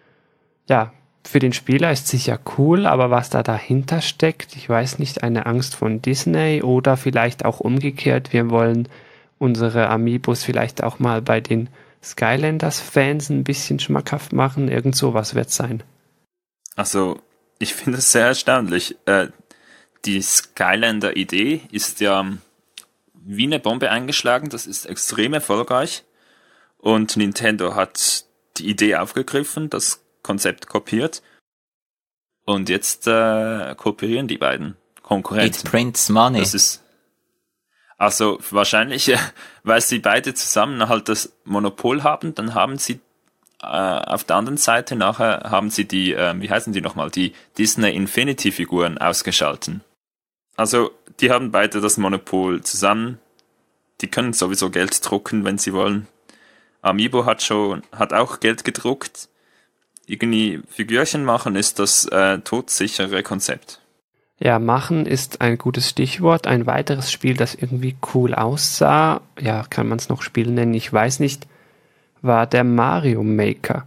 Ja, für den Spieler ist sicher cool, aber was da dahinter steckt, ich weiß nicht, eine Angst von Disney oder vielleicht auch umgekehrt, wir wollen unsere Amiibos vielleicht auch mal bei den Skylanders-Fans ein bisschen schmackhaft machen. Irgend sowas wird es sein. Also, ich finde es sehr erstaunlich. Äh, die Skylander-Idee ist ja wie eine Bombe eingeschlagen. Das ist extrem erfolgreich. Und Nintendo hat die Idee aufgegriffen, das Konzept kopiert. Und jetzt äh, kooperieren die beiden Konkurrenten. It prints money. Das ist Also wahrscheinlich, weil sie beide zusammen halt das Monopol haben, dann haben sie äh, auf der anderen Seite nachher haben sie die, äh, wie heißen die nochmal, die Disney Infinity Figuren ausgeschalten. Also die haben beide das Monopol zusammen. Die können sowieso Geld drucken, wenn sie wollen. Amiibo hat schon, hat auch Geld gedruckt. Irgendwie Figürchen machen ist das äh, todsichere Konzept. Ja, machen ist ein gutes Stichwort. Ein weiteres Spiel, das irgendwie cool aussah, ja, kann man es noch Spiel nennen, ich weiß nicht, war der Mario Maker.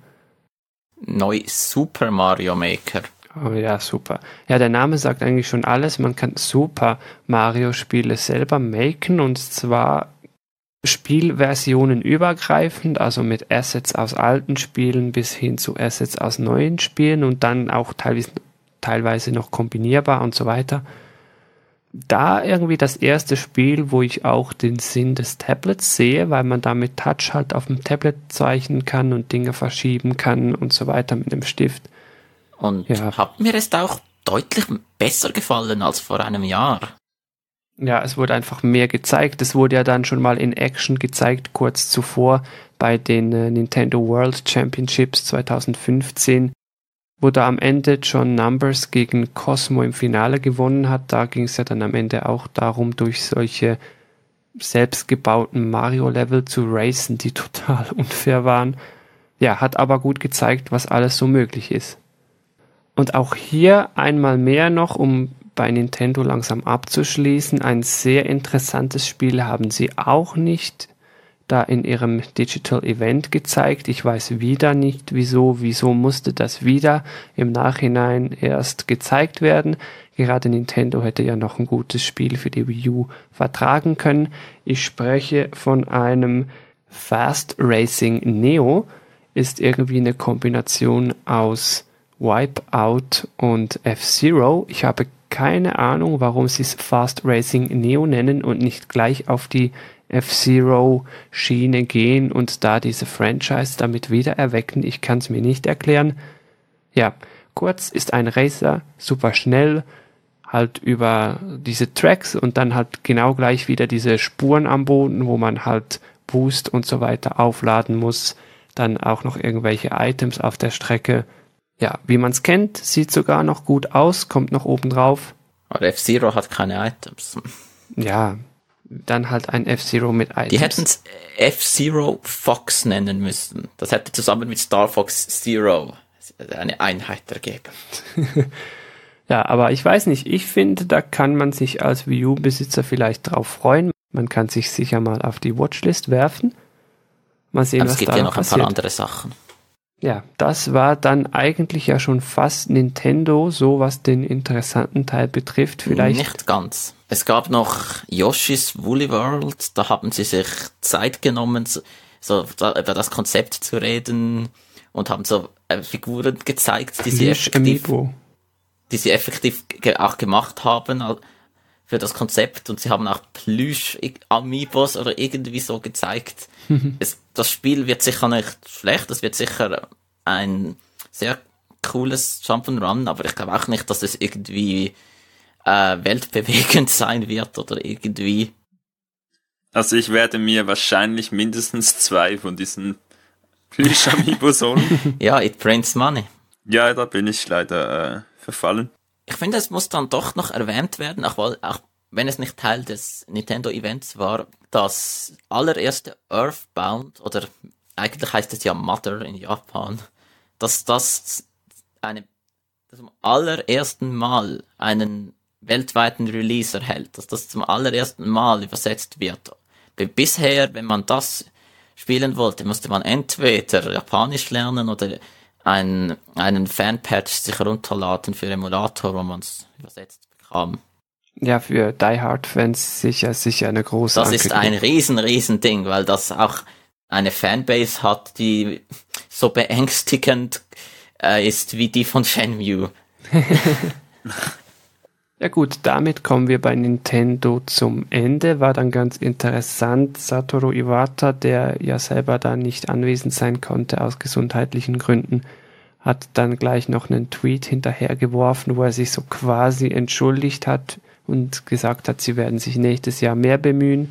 Neu Super Mario Maker. Oh ja, super. Ja, der Name sagt eigentlich schon alles. Man kann Super Mario Spiele selber maken und zwar Spielversionen übergreifend, also mit Assets aus alten Spielen bis hin zu Assets aus neuen Spielen und dann auch teilweise teilweise noch kombinierbar und so weiter. Da irgendwie das erste Spiel, wo ich auch den Sinn des Tablets sehe, weil man da mit Touch halt auf dem Tablet zeichnen kann und Dinge verschieben kann und so weiter mit dem Stift. Und ja. Hat mir es auch deutlich besser gefallen als vor einem Jahr. Ja, es wurde einfach mehr gezeigt. Es wurde ja dann schon mal in Action gezeigt, kurz zuvor bei den äh, Nintendo World Championships zwanzig fünfzehn, wo da am Ende John Numbers gegen Cosmo im Finale gewonnen hat. Da ging es ja dann am Ende auch darum, durch solche selbstgebauten Mario-Level zu racen, die total unfair waren. Ja, hat aber gut gezeigt, was alles so möglich ist. Und auch hier einmal mehr noch, um bei Nintendo langsam abzuschließen, ein sehr interessantes Spiel haben sie auch nicht da in ihrem Digital Event gezeigt. Ich weiß wieder nicht, wieso, wieso musste das wieder im Nachhinein erst gezeigt werden. Gerade Nintendo hätte ja noch ein gutes Spiel für die Wii U vertragen können. Ich spreche von einem Fast Racing Neo ist irgendwie eine Kombination aus Wipeout und F-Zero. Ich habe keine Ahnung, warum sie es Fast Racing Neo nennen und nicht gleich auf die F-Zero-Schiene gehen und da diese Franchise damit wieder erwecken. Ich kann es mir nicht erklären. Ja, kurz ist ein Racer, super schnell, halt über diese Tracks und dann halt genau gleich wieder diese Spuren am Boden, wo man halt Boost und so weiter aufladen muss. Dann auch noch irgendwelche Items auf der Strecke. Ja, wie man es kennt, sieht sogar noch gut aus, kommt noch oben drauf. Aber F-Zero hat keine Items. Ja, dann halt ein F-Zero mit Items. Die hätten es F-Zero Fox nennen müssen. Das hätte zusammen mit Star Fox Zero eine Einheit ergeben. Ja, aber ich weiß nicht, ich finde, da kann man sich als Wii U-Besitzer vielleicht drauf freuen. Man kann sich sicher mal auf die Watchlist werfen. Mal sehen, aber was es gibt da ja noch passiert. ein paar andere Sachen. Ja, das war dann eigentlich ja schon fast Nintendo, so was den interessanten Teil betrifft. Vielleicht Nicht ganz. Es gab noch Yoshi's Woolly World, da haben sie sich Zeit genommen, so, so da, über das Konzept zu reden und haben so äh, Figuren gezeigt, die sie effektiv, die sie effektiv ge- auch gemacht haben für das Konzept, und sie haben auch Plüsch-Amiibos oder irgendwie so gezeigt. es, das Spiel wird sicher nicht schlecht, es wird sicher ein sehr cooles Jump'n'Run, aber ich glaube auch nicht, dass es irgendwie äh, weltbewegend sein wird oder irgendwie. Also ich werde mir wahrscheinlich mindestens zwei von diesen Plüsch-Amiibos holen. Ja, it prints money. Ja, da bin ich leider äh, verfallen. Ich finde, es muss dann doch noch erwähnt werden, auch, weil, auch wenn es nicht Teil des Nintendo-Events war, das allererste Earthbound, oder eigentlich heißt es ja Mother in Japan, dass das eine, das zum allerersten Mal einen weltweiten Release erhält, dass das zum allerersten Mal übersetzt wird. Bisher, wenn man das spielen wollte, musste man entweder Japanisch lernen oder ein, einen Fanpatch sich runterladen für Emulator, wo man es übersetzt bekam. Ja, für Die Hard Fans sicher, sicher eine große Das ist ein riesen, riesen Ding, weil das auch eine Fanbase hat, die so beängstigend äh, ist wie die von Shenmue. Ja gut, damit kommen wir bei Nintendo zum Ende. War dann ganz interessant. Satoru Iwata, der ja selber da nicht anwesend sein konnte aus gesundheitlichen Gründen, hat dann gleich noch einen Tweet hinterhergeworfen, wo er sich so quasi entschuldigt hat und gesagt hat, sie werden sich nächstes Jahr mehr bemühen.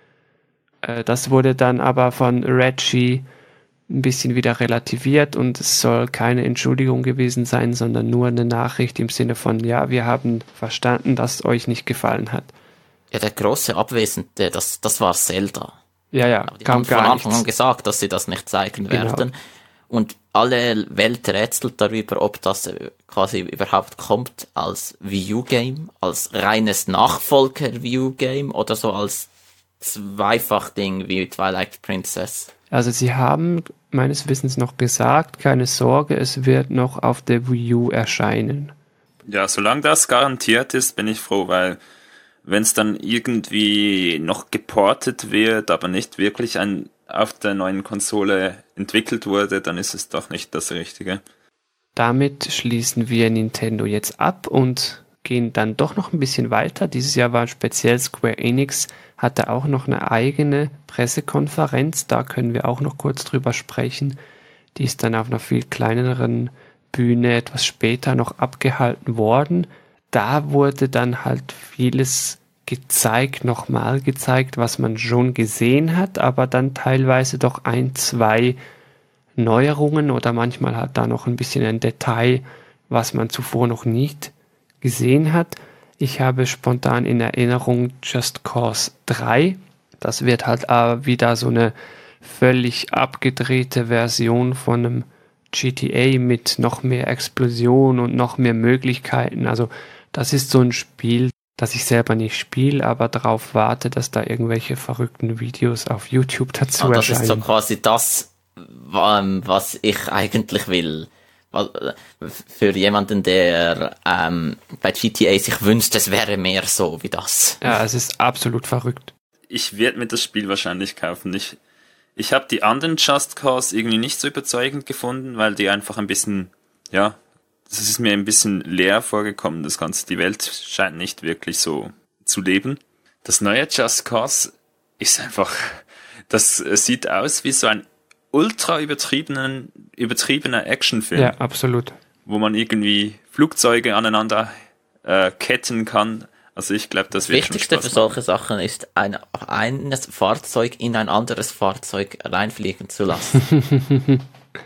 Äh, das wurde dann aber von Reggie ein bisschen wieder relativiert und es soll keine Entschuldigung gewesen sein, sondern nur eine Nachricht im Sinne von, ja, wir haben verstanden, dass es euch nicht gefallen hat. Ja, der große Abwesende, das, das war Zelda. Ja, ja, Aber die kam haben von gar Anfang an nichts. gesagt, dass sie das nicht zeigen Genau. werden. Und alle Welt rätselt darüber, ob das quasi überhaupt kommt als Wii U-Game, als reines Nachfolger-Wii U-Game oder so als Zweifach-Ding wie Twilight Princess. Also sie haben meines Wissens noch gesagt, keine Sorge, es wird noch auf der Wii U erscheinen. Ja, solange das garantiert ist, bin ich froh, weil wenn es dann irgendwie noch geportet wird, aber nicht wirklich ein auf der neuen Konsole entwickelt wurde, dann ist es doch nicht das Richtige. Damit schließen wir Nintendo jetzt ab und gehen dann doch noch ein bisschen weiter. Dieses Jahr war speziell Square Enix, hatte auch noch eine eigene Pressekonferenz, da können wir auch noch kurz drüber sprechen. Die ist dann auf einer viel kleineren Bühne etwas später noch abgehalten worden. Da wurde dann halt vieles gezeigt, nochmal gezeigt, was man schon gesehen hat, aber dann teilweise doch ein, zwei Neuerungen oder manchmal hat da noch ein bisschen ein Detail, was man zuvor noch nicht gesehen hat. Ich habe spontan in Erinnerung Just Cause drei. Das wird halt äh, wieder so eine völlig abgedrehte Version von einem G T A mit noch mehr Explosion und noch mehr Möglichkeiten. Also das ist so ein Spiel, das ich selber nicht spiele, aber darauf warte, dass da irgendwelche verrückten Videos auf YouTube dazu Und das erscheinen. ist so quasi das, was ich eigentlich will. Für jemanden, der ähm, bei G T A sich wünscht, es wäre mehr so wie das. Ja, es ist absolut verrückt. Ich werde mir das Spiel wahrscheinlich kaufen. Ich, Ich habe die anderen Just Cause irgendwie nicht so überzeugend gefunden, weil die einfach ein bisschen, ja, das ist mir ein bisschen leer vorgekommen, das Ganze. Die Welt scheint nicht wirklich so zu leben. Das neue Just Cause ist einfach, das sieht aus wie so ein ultra übertriebenen, übertriebener Actionfilm. Ja, absolut. Wo man irgendwie Flugzeuge aneinander äh, ketten kann. Also ich glaube, das wird schon Spaß machen. Das Wichtigste für solche Sachen ist, ein, ein Fahrzeug in ein anderes Fahrzeug reinfliegen zu lassen.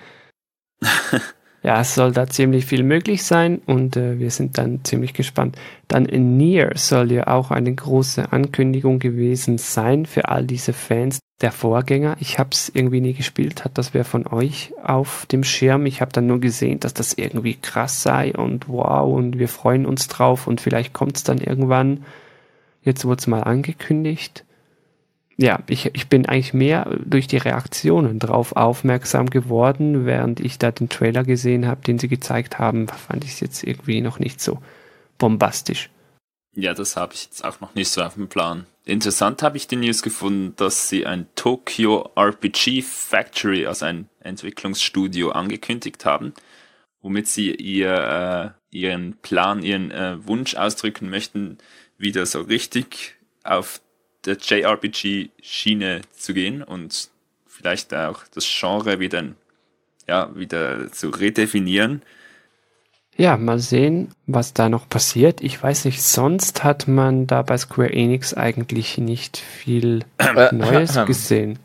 Ja, es soll da ziemlich viel möglich sein und äh, wir sind dann ziemlich gespannt. Dann in Nier soll ja auch eine große Ankündigung gewesen sein für all diese Fans der Vorgänger. Ich habe es irgendwie nie gespielt, hat das wer von euch auf dem Schirm? Ich habe dann nur gesehen, dass das irgendwie krass sei und wow und wir freuen uns drauf und vielleicht kommt es dann irgendwann. Jetzt wurde es mal angekündigt. Ja, ich, ich bin eigentlich mehr durch die Reaktionen drauf aufmerksam geworden, während ich da den Trailer gesehen habe, den sie gezeigt haben, fand ich es jetzt irgendwie noch nicht so bombastisch. Ja, das habe ich jetzt auch noch nicht so auf dem Plan. Interessant habe ich die News gefunden, dass sie ein Tokyo R P G Factory, also ein Entwicklungsstudio, angekündigt haben, womit sie ihr, äh, ihren Plan, ihren äh, Wunsch ausdrücken möchten, wieder so richtig auf der J R P G-Schiene zu gehen und vielleicht auch das Genre wieder, ja, wieder zu redefinieren. Ja, mal sehen, was da noch passiert. Ich weiß nicht, sonst hat man da bei Square Enix eigentlich nicht viel Neues gesehen.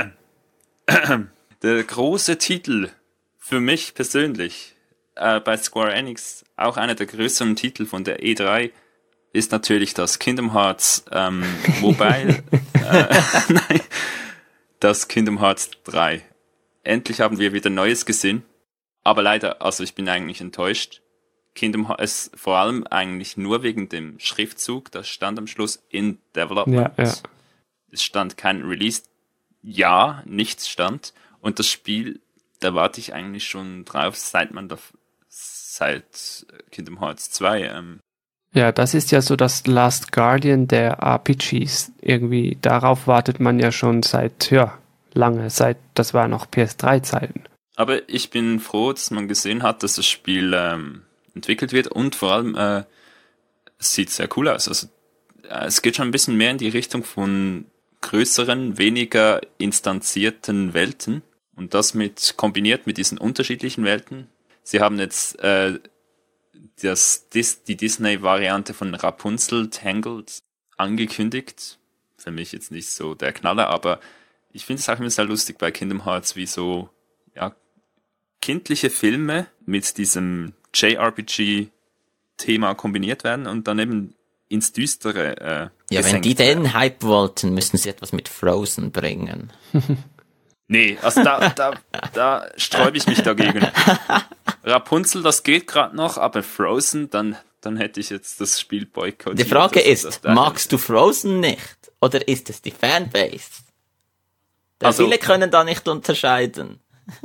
Der große Titel für mich persönlich äh, bei Square Enix, auch einer der größeren Titel von der E drei, ist natürlich das Kingdom Hearts ähm, Mobile, äh, nein, das Kingdom Hearts drei. Endlich haben wir wieder Neues gesehen, aber leider, also ich bin eigentlich enttäuscht. Kingdom Hearts, vor allem eigentlich nur wegen dem Schriftzug, das stand am Schluss in Development. Ja, ja. Es stand kein Release, ja, nichts stand und das Spiel, da warte ich eigentlich schon drauf, seit man da, seit Kingdom Hearts zwei ähm, Ja, das ist ja so das Last Guardian der R P Gs. Irgendwie, darauf wartet man ja schon seit, ja, lange, seit, das war noch P S drei Zeiten. Aber ich bin froh, dass man gesehen hat, dass das Spiel ähm, entwickelt wird und vor allem, äh, es sieht sehr cool aus. Also, äh, es geht schon ein bisschen mehr in die Richtung von größeren, weniger instanzierten Welten und das mit, kombiniert mit diesen unterschiedlichen Welten. Sie haben jetzt, äh, Das, Dis, die Disney-Variante von Rapunzel Tangled angekündigt. Für mich jetzt nicht so der Knaller, aber ich finde es auch immer sehr lustig bei Kingdom Hearts, wie so ja, kindliche Filme mit diesem J R P G-Thema kombiniert werden und dann eben ins Düstere äh, Ja, wenn die werden. den Hype wollten, müssen sie etwas mit Frozen bringen. Nee, also da, da, da sträube ich mich dagegen. Rapunzel, das geht gerade noch, aber Frozen, dann, dann hätte ich jetzt das Spiel boykottiert. Die Frage das, ist, das, das magst du Frozen nicht? Oder ist es die Fanbase? Denn Also, viele können da nicht unterscheiden.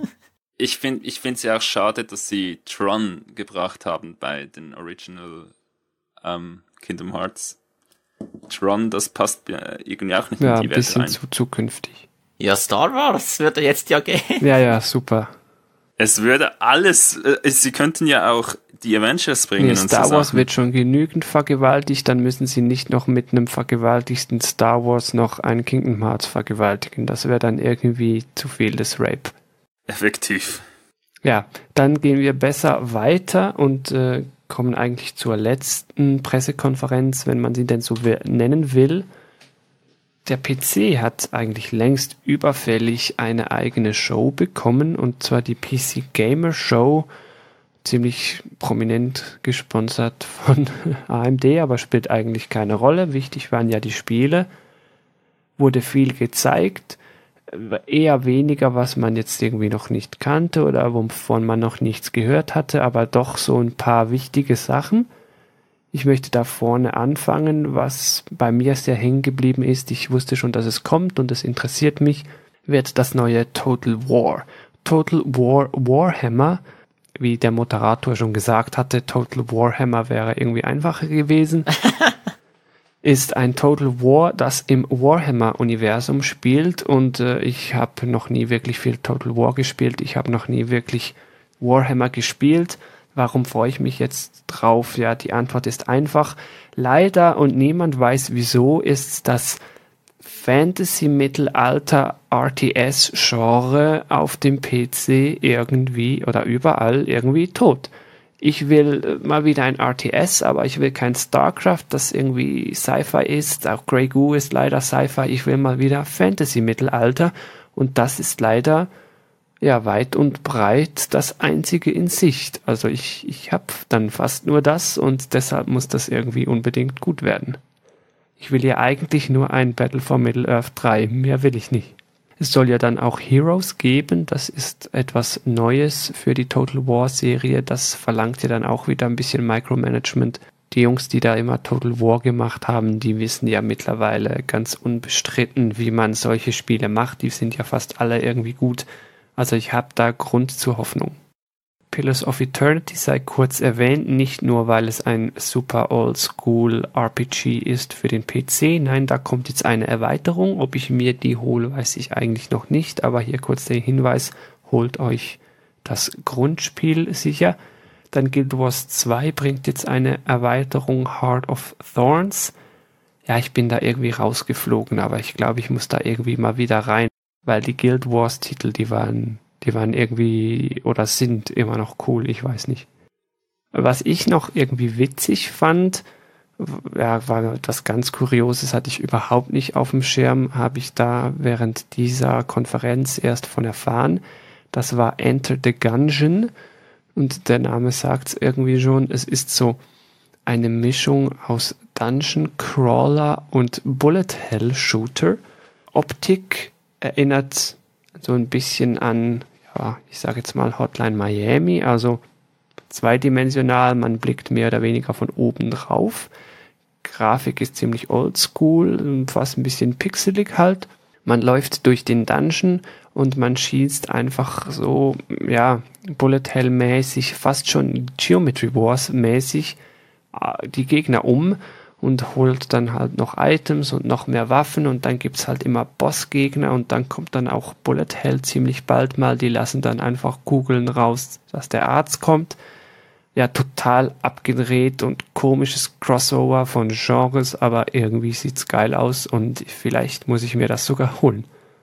Ich finde ich finde es ja auch schade, dass sie Tron gebracht haben bei den Original ähm, Kingdom Hearts. Tron, das passt irgendwie auch nicht Ja, in die ein Welt bisschen rein. zu zukünftig. Ja, Star Wars würde jetzt ja gehen. Ja, ja, super. Es würde alles, äh, sie könnten ja auch die Avengers bringen Nee, und Star so Wars Sachen. wird schon genügend vergewaltigt, dann müssen sie nicht noch mit einem vergewaltigten Star Wars noch ein Kingdom Hearts vergewaltigen. Das wäre dann irgendwie zu viel des Rape. Effektiv. Ja, dann gehen wir besser weiter und äh, kommen eigentlich zur letzten Pressekonferenz, wenn man sie denn so will, nennen will. Der P C hat eigentlich längst überfällig eine eigene Show bekommen, und zwar die P C Gamer Show, ziemlich prominent gesponsert von A M D, aber spielt eigentlich keine Rolle. Wichtig waren ja die Spiele, wurde viel gezeigt, eher weniger, was man jetzt irgendwie noch nicht kannte oder wovon man noch nichts gehört hatte, aber doch so ein paar wichtige Sachen. Ich möchte da vorne anfangen, was bei mir sehr hängen geblieben ist. Ich wusste schon, dass es kommt und es interessiert mich, wird das neue Total War. Total War Warhammer, wie der Moderator schon gesagt hatte, Total Warhammer wäre irgendwie einfacher gewesen. ist ein Total War, das im Warhammer-Universum spielt und äh, ich habe noch nie wirklich viel Total War gespielt. Ich habe noch nie wirklich Warhammer gespielt. Warum freue ich mich jetzt drauf? Ja, die Antwort ist einfach. Leider, und niemand weiß wieso, ist das Fantasy-Mittelalter-R T S-Genre auf dem P C irgendwie oder überall irgendwie tot. Ich will mal wieder ein R T S, aber ich will kein StarCraft, das irgendwie Sci-Fi ist. Auch Grey Goo ist leider Sci-Fi. Ich will mal wieder Fantasy-Mittelalter und das ist leider ja weit und breit das einzige in Sicht. Also ich, ich habe dann fast nur das und deshalb muss das irgendwie unbedingt gut werden. Ich will ja eigentlich nur ein Battle for Middle-earth drei, mehr will ich nicht. Es soll ja dann auch Heroes geben, das ist etwas Neues für die Total War Serie, das verlangt ja dann auch wieder ein bisschen Micromanagement. Die Jungs, die da immer Total War gemacht haben, die wissen ja mittlerweile ganz unbestritten, wie man solche Spiele macht, die sind ja fast alle irgendwie gut. Also ich habe da Grund zur Hoffnung. Pillars of Eternity sei kurz erwähnt, nicht nur weil es ein super oldschool R P G ist für den P C, nein, da kommt jetzt eine Erweiterung. Ob ich mir die hole, weiß ich eigentlich noch nicht, aber hier kurz der Hinweis, holt euch das Grundspiel sicher. Dann Guild Wars zwei bringt jetzt eine Erweiterung, Heart of Thorns. Ja, ich bin da irgendwie rausgeflogen, aber ich glaube, ich muss da irgendwie mal wieder rein, weil die Guild Wars Titel, die waren... Die waren irgendwie oder sind immer noch cool, ich weiß nicht. Was ich noch irgendwie witzig fand, ja, war etwas ganz Kurioses, hatte ich überhaupt nicht auf dem Schirm, habe ich da während dieser Konferenz erst von erfahren. Das war Enter the Gungeon und der Name sagt es irgendwie schon, es ist so eine Mischung aus Dungeon Crawler und Bullet Hell Shooter. Optik erinnert so ein bisschen an, ja, ich sage jetzt mal Hotline Miami, also zweidimensional, man blickt mehr oder weniger von oben drauf. Grafik ist ziemlich oldschool, fast ein bisschen pixelig halt. Man läuft durch den Dungeon und man schießt einfach so, ja, Bullet Hell mäßig, fast schon Geometry Wars mäßig die Gegner um und holt dann halt noch Items und noch mehr Waffen und dann gibt's halt immer Bossgegner und dann kommt dann auch Bullet Hell ziemlich bald mal, die lassen dann einfach Kugeln raus, dass der Arzt kommt. Ja, total abgedreht und komisches Crossover von Genres, aber irgendwie sieht's geil aus und vielleicht muss ich mir das sogar holen.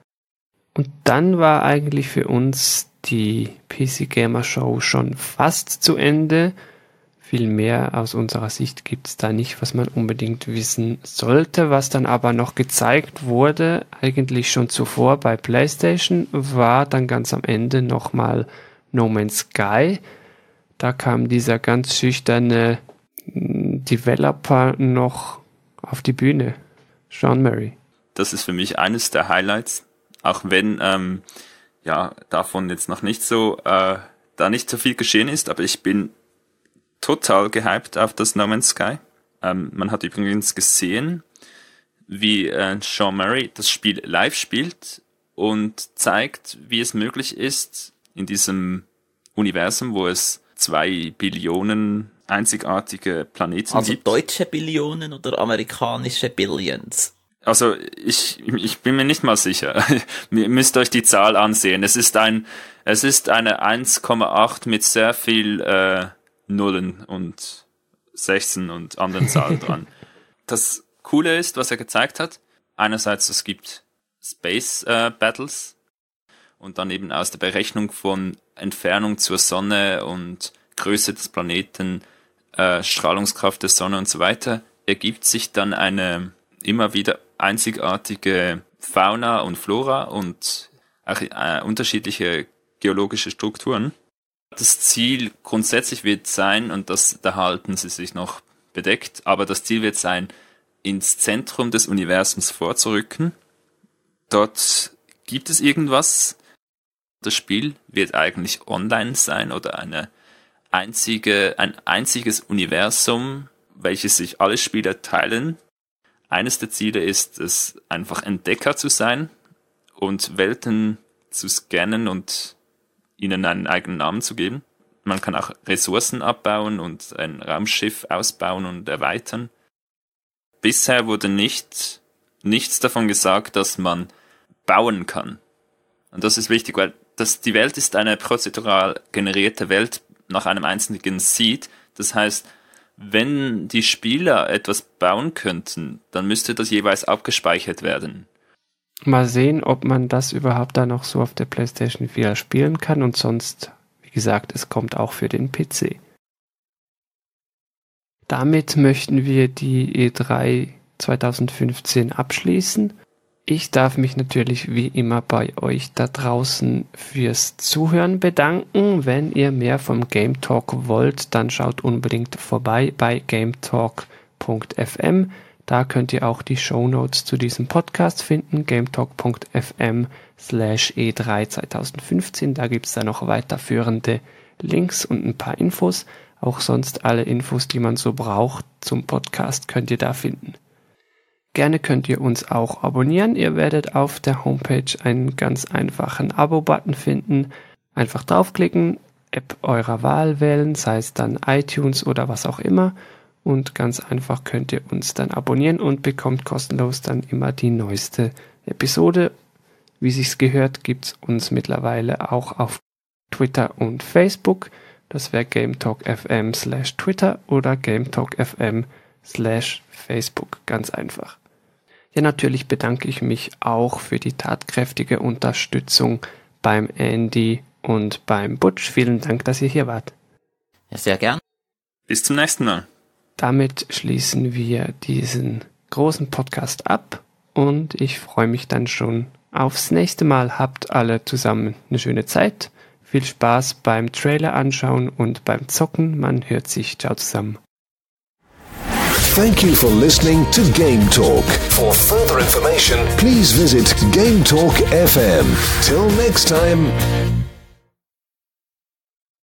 Und dann war eigentlich für uns die P C Gamer Show schon fast zu Ende. Viel mehr aus unserer Sicht gibt es da nicht, was man unbedingt wissen sollte. Was dann aber noch gezeigt wurde, eigentlich schon zuvor bei PlayStation, war dann ganz am Ende nochmal No Man's Sky. Da kam dieser ganz schüchterne Developer noch auf die Bühne. Sean Murray. Das ist für mich eines der Highlights, auch wenn ähm, ja davon jetzt noch nicht so, äh, da nicht so viel geschehen ist, aber ich bin total gehypt auf das No Man's Sky. Ähm, man hat übrigens gesehen, wie äh, Sean Murray das Spiel live spielt und zeigt, wie es möglich ist, in diesem Universum, wo es zwei Billionen einzigartige Planeten also gibt. Also deutsche Billionen oder amerikanische Billions? Also ich, ich bin mir nicht mal sicher. Ihr müsst euch die Zahl ansehen. Es ist ein, es ist eine eins Komma acht mit sehr viel äh, Nullen und Sechsen und anderen Zahlen dran. Das Coole ist, was er gezeigt hat, einerseits es gibt Space äh, Battles und dann eben aus der Berechnung von Entfernung zur Sonne und Größe des Planeten, äh, Strahlungskraft der Sonne und so weiter, ergibt sich dann eine immer wieder einzigartige Fauna und Flora und auch, äh, unterschiedliche geologische Strukturen. Das Ziel grundsätzlich wird sein, und das, da halten sie sich noch bedeckt, aber das Ziel wird sein, ins Zentrum des Universums vorzurücken. Dort gibt es irgendwas. Das Spiel wird eigentlich online sein oder eine einzige, ein einziges Universum, welches sich alle Spieler teilen. Eines der Ziele ist es, einfach Entdecker zu sein und Welten zu scannen und ihnen einen eigenen Namen zu geben. Man kann auch Ressourcen abbauen und ein Raumschiff ausbauen und erweitern. bisher wurde nicht, nichts davon gesagt, dass man bauen kann. Und das ist wichtig, weil das, die Welt ist eine prozedural generierte Welt nach einem einzelnen Seed. Das heißt, wenn die Spieler etwas bauen könnten, dann müsste das jeweils abgespeichert werden. Mal sehen, ob man das überhaupt dann noch so auf der PlayStation vier spielen kann und sonst, wie gesagt, es kommt auch für den P C. Damit möchten wir die E drei zwanzig fünfzehn abschließen. Ich darf mich natürlich wie immer bei euch da draußen fürs Zuhören bedanken. Wenn ihr mehr vom Game Talk wollt, dann schaut unbedingt vorbei bei gametalk punkt f m. Da könnt ihr auch die Shownotes zu diesem Podcast finden, gametalk punkt f m slash E drei zwanzig fünfzehn. Da gibt es dann noch weiterführende Links und ein paar Infos. Auch sonst alle Infos, die man so braucht zum Podcast, könnt ihr da finden. Gerne könnt ihr uns auch abonnieren. Ihr werdet auf der Homepage einen ganz einfachen Abo-Button finden. Einfach draufklicken, App eurer Wahl wählen, sei es dann iTunes oder was auch immer. Und ganz einfach könnt ihr uns dann abonnieren und bekommt kostenlos dann immer die neueste Episode. Wie sich's gehört, gibt's uns mittlerweile auch auf Twitter und Facebook. Das wäre gametalk.fm slash Twitter oder gametalk.fm slash Facebook. Ganz einfach. Ja, natürlich bedanke ich mich auch für die tatkräftige Unterstützung beim Andy und beim Butch. Vielen Dank, dass ihr hier wart. Ja, sehr gern. Bis zum nächsten Mal. Damit schließen wir diesen großen Podcast ab und ich freue mich dann schon aufs nächste Mal. Habt alle zusammen eine schöne Zeit. Viel Spaß beim Trailer anschauen und beim Zocken. Man hört sich. Ciao zusammen. Thank you for listening to Game Talk. For further information, please visit Game Talk F M. Till next time.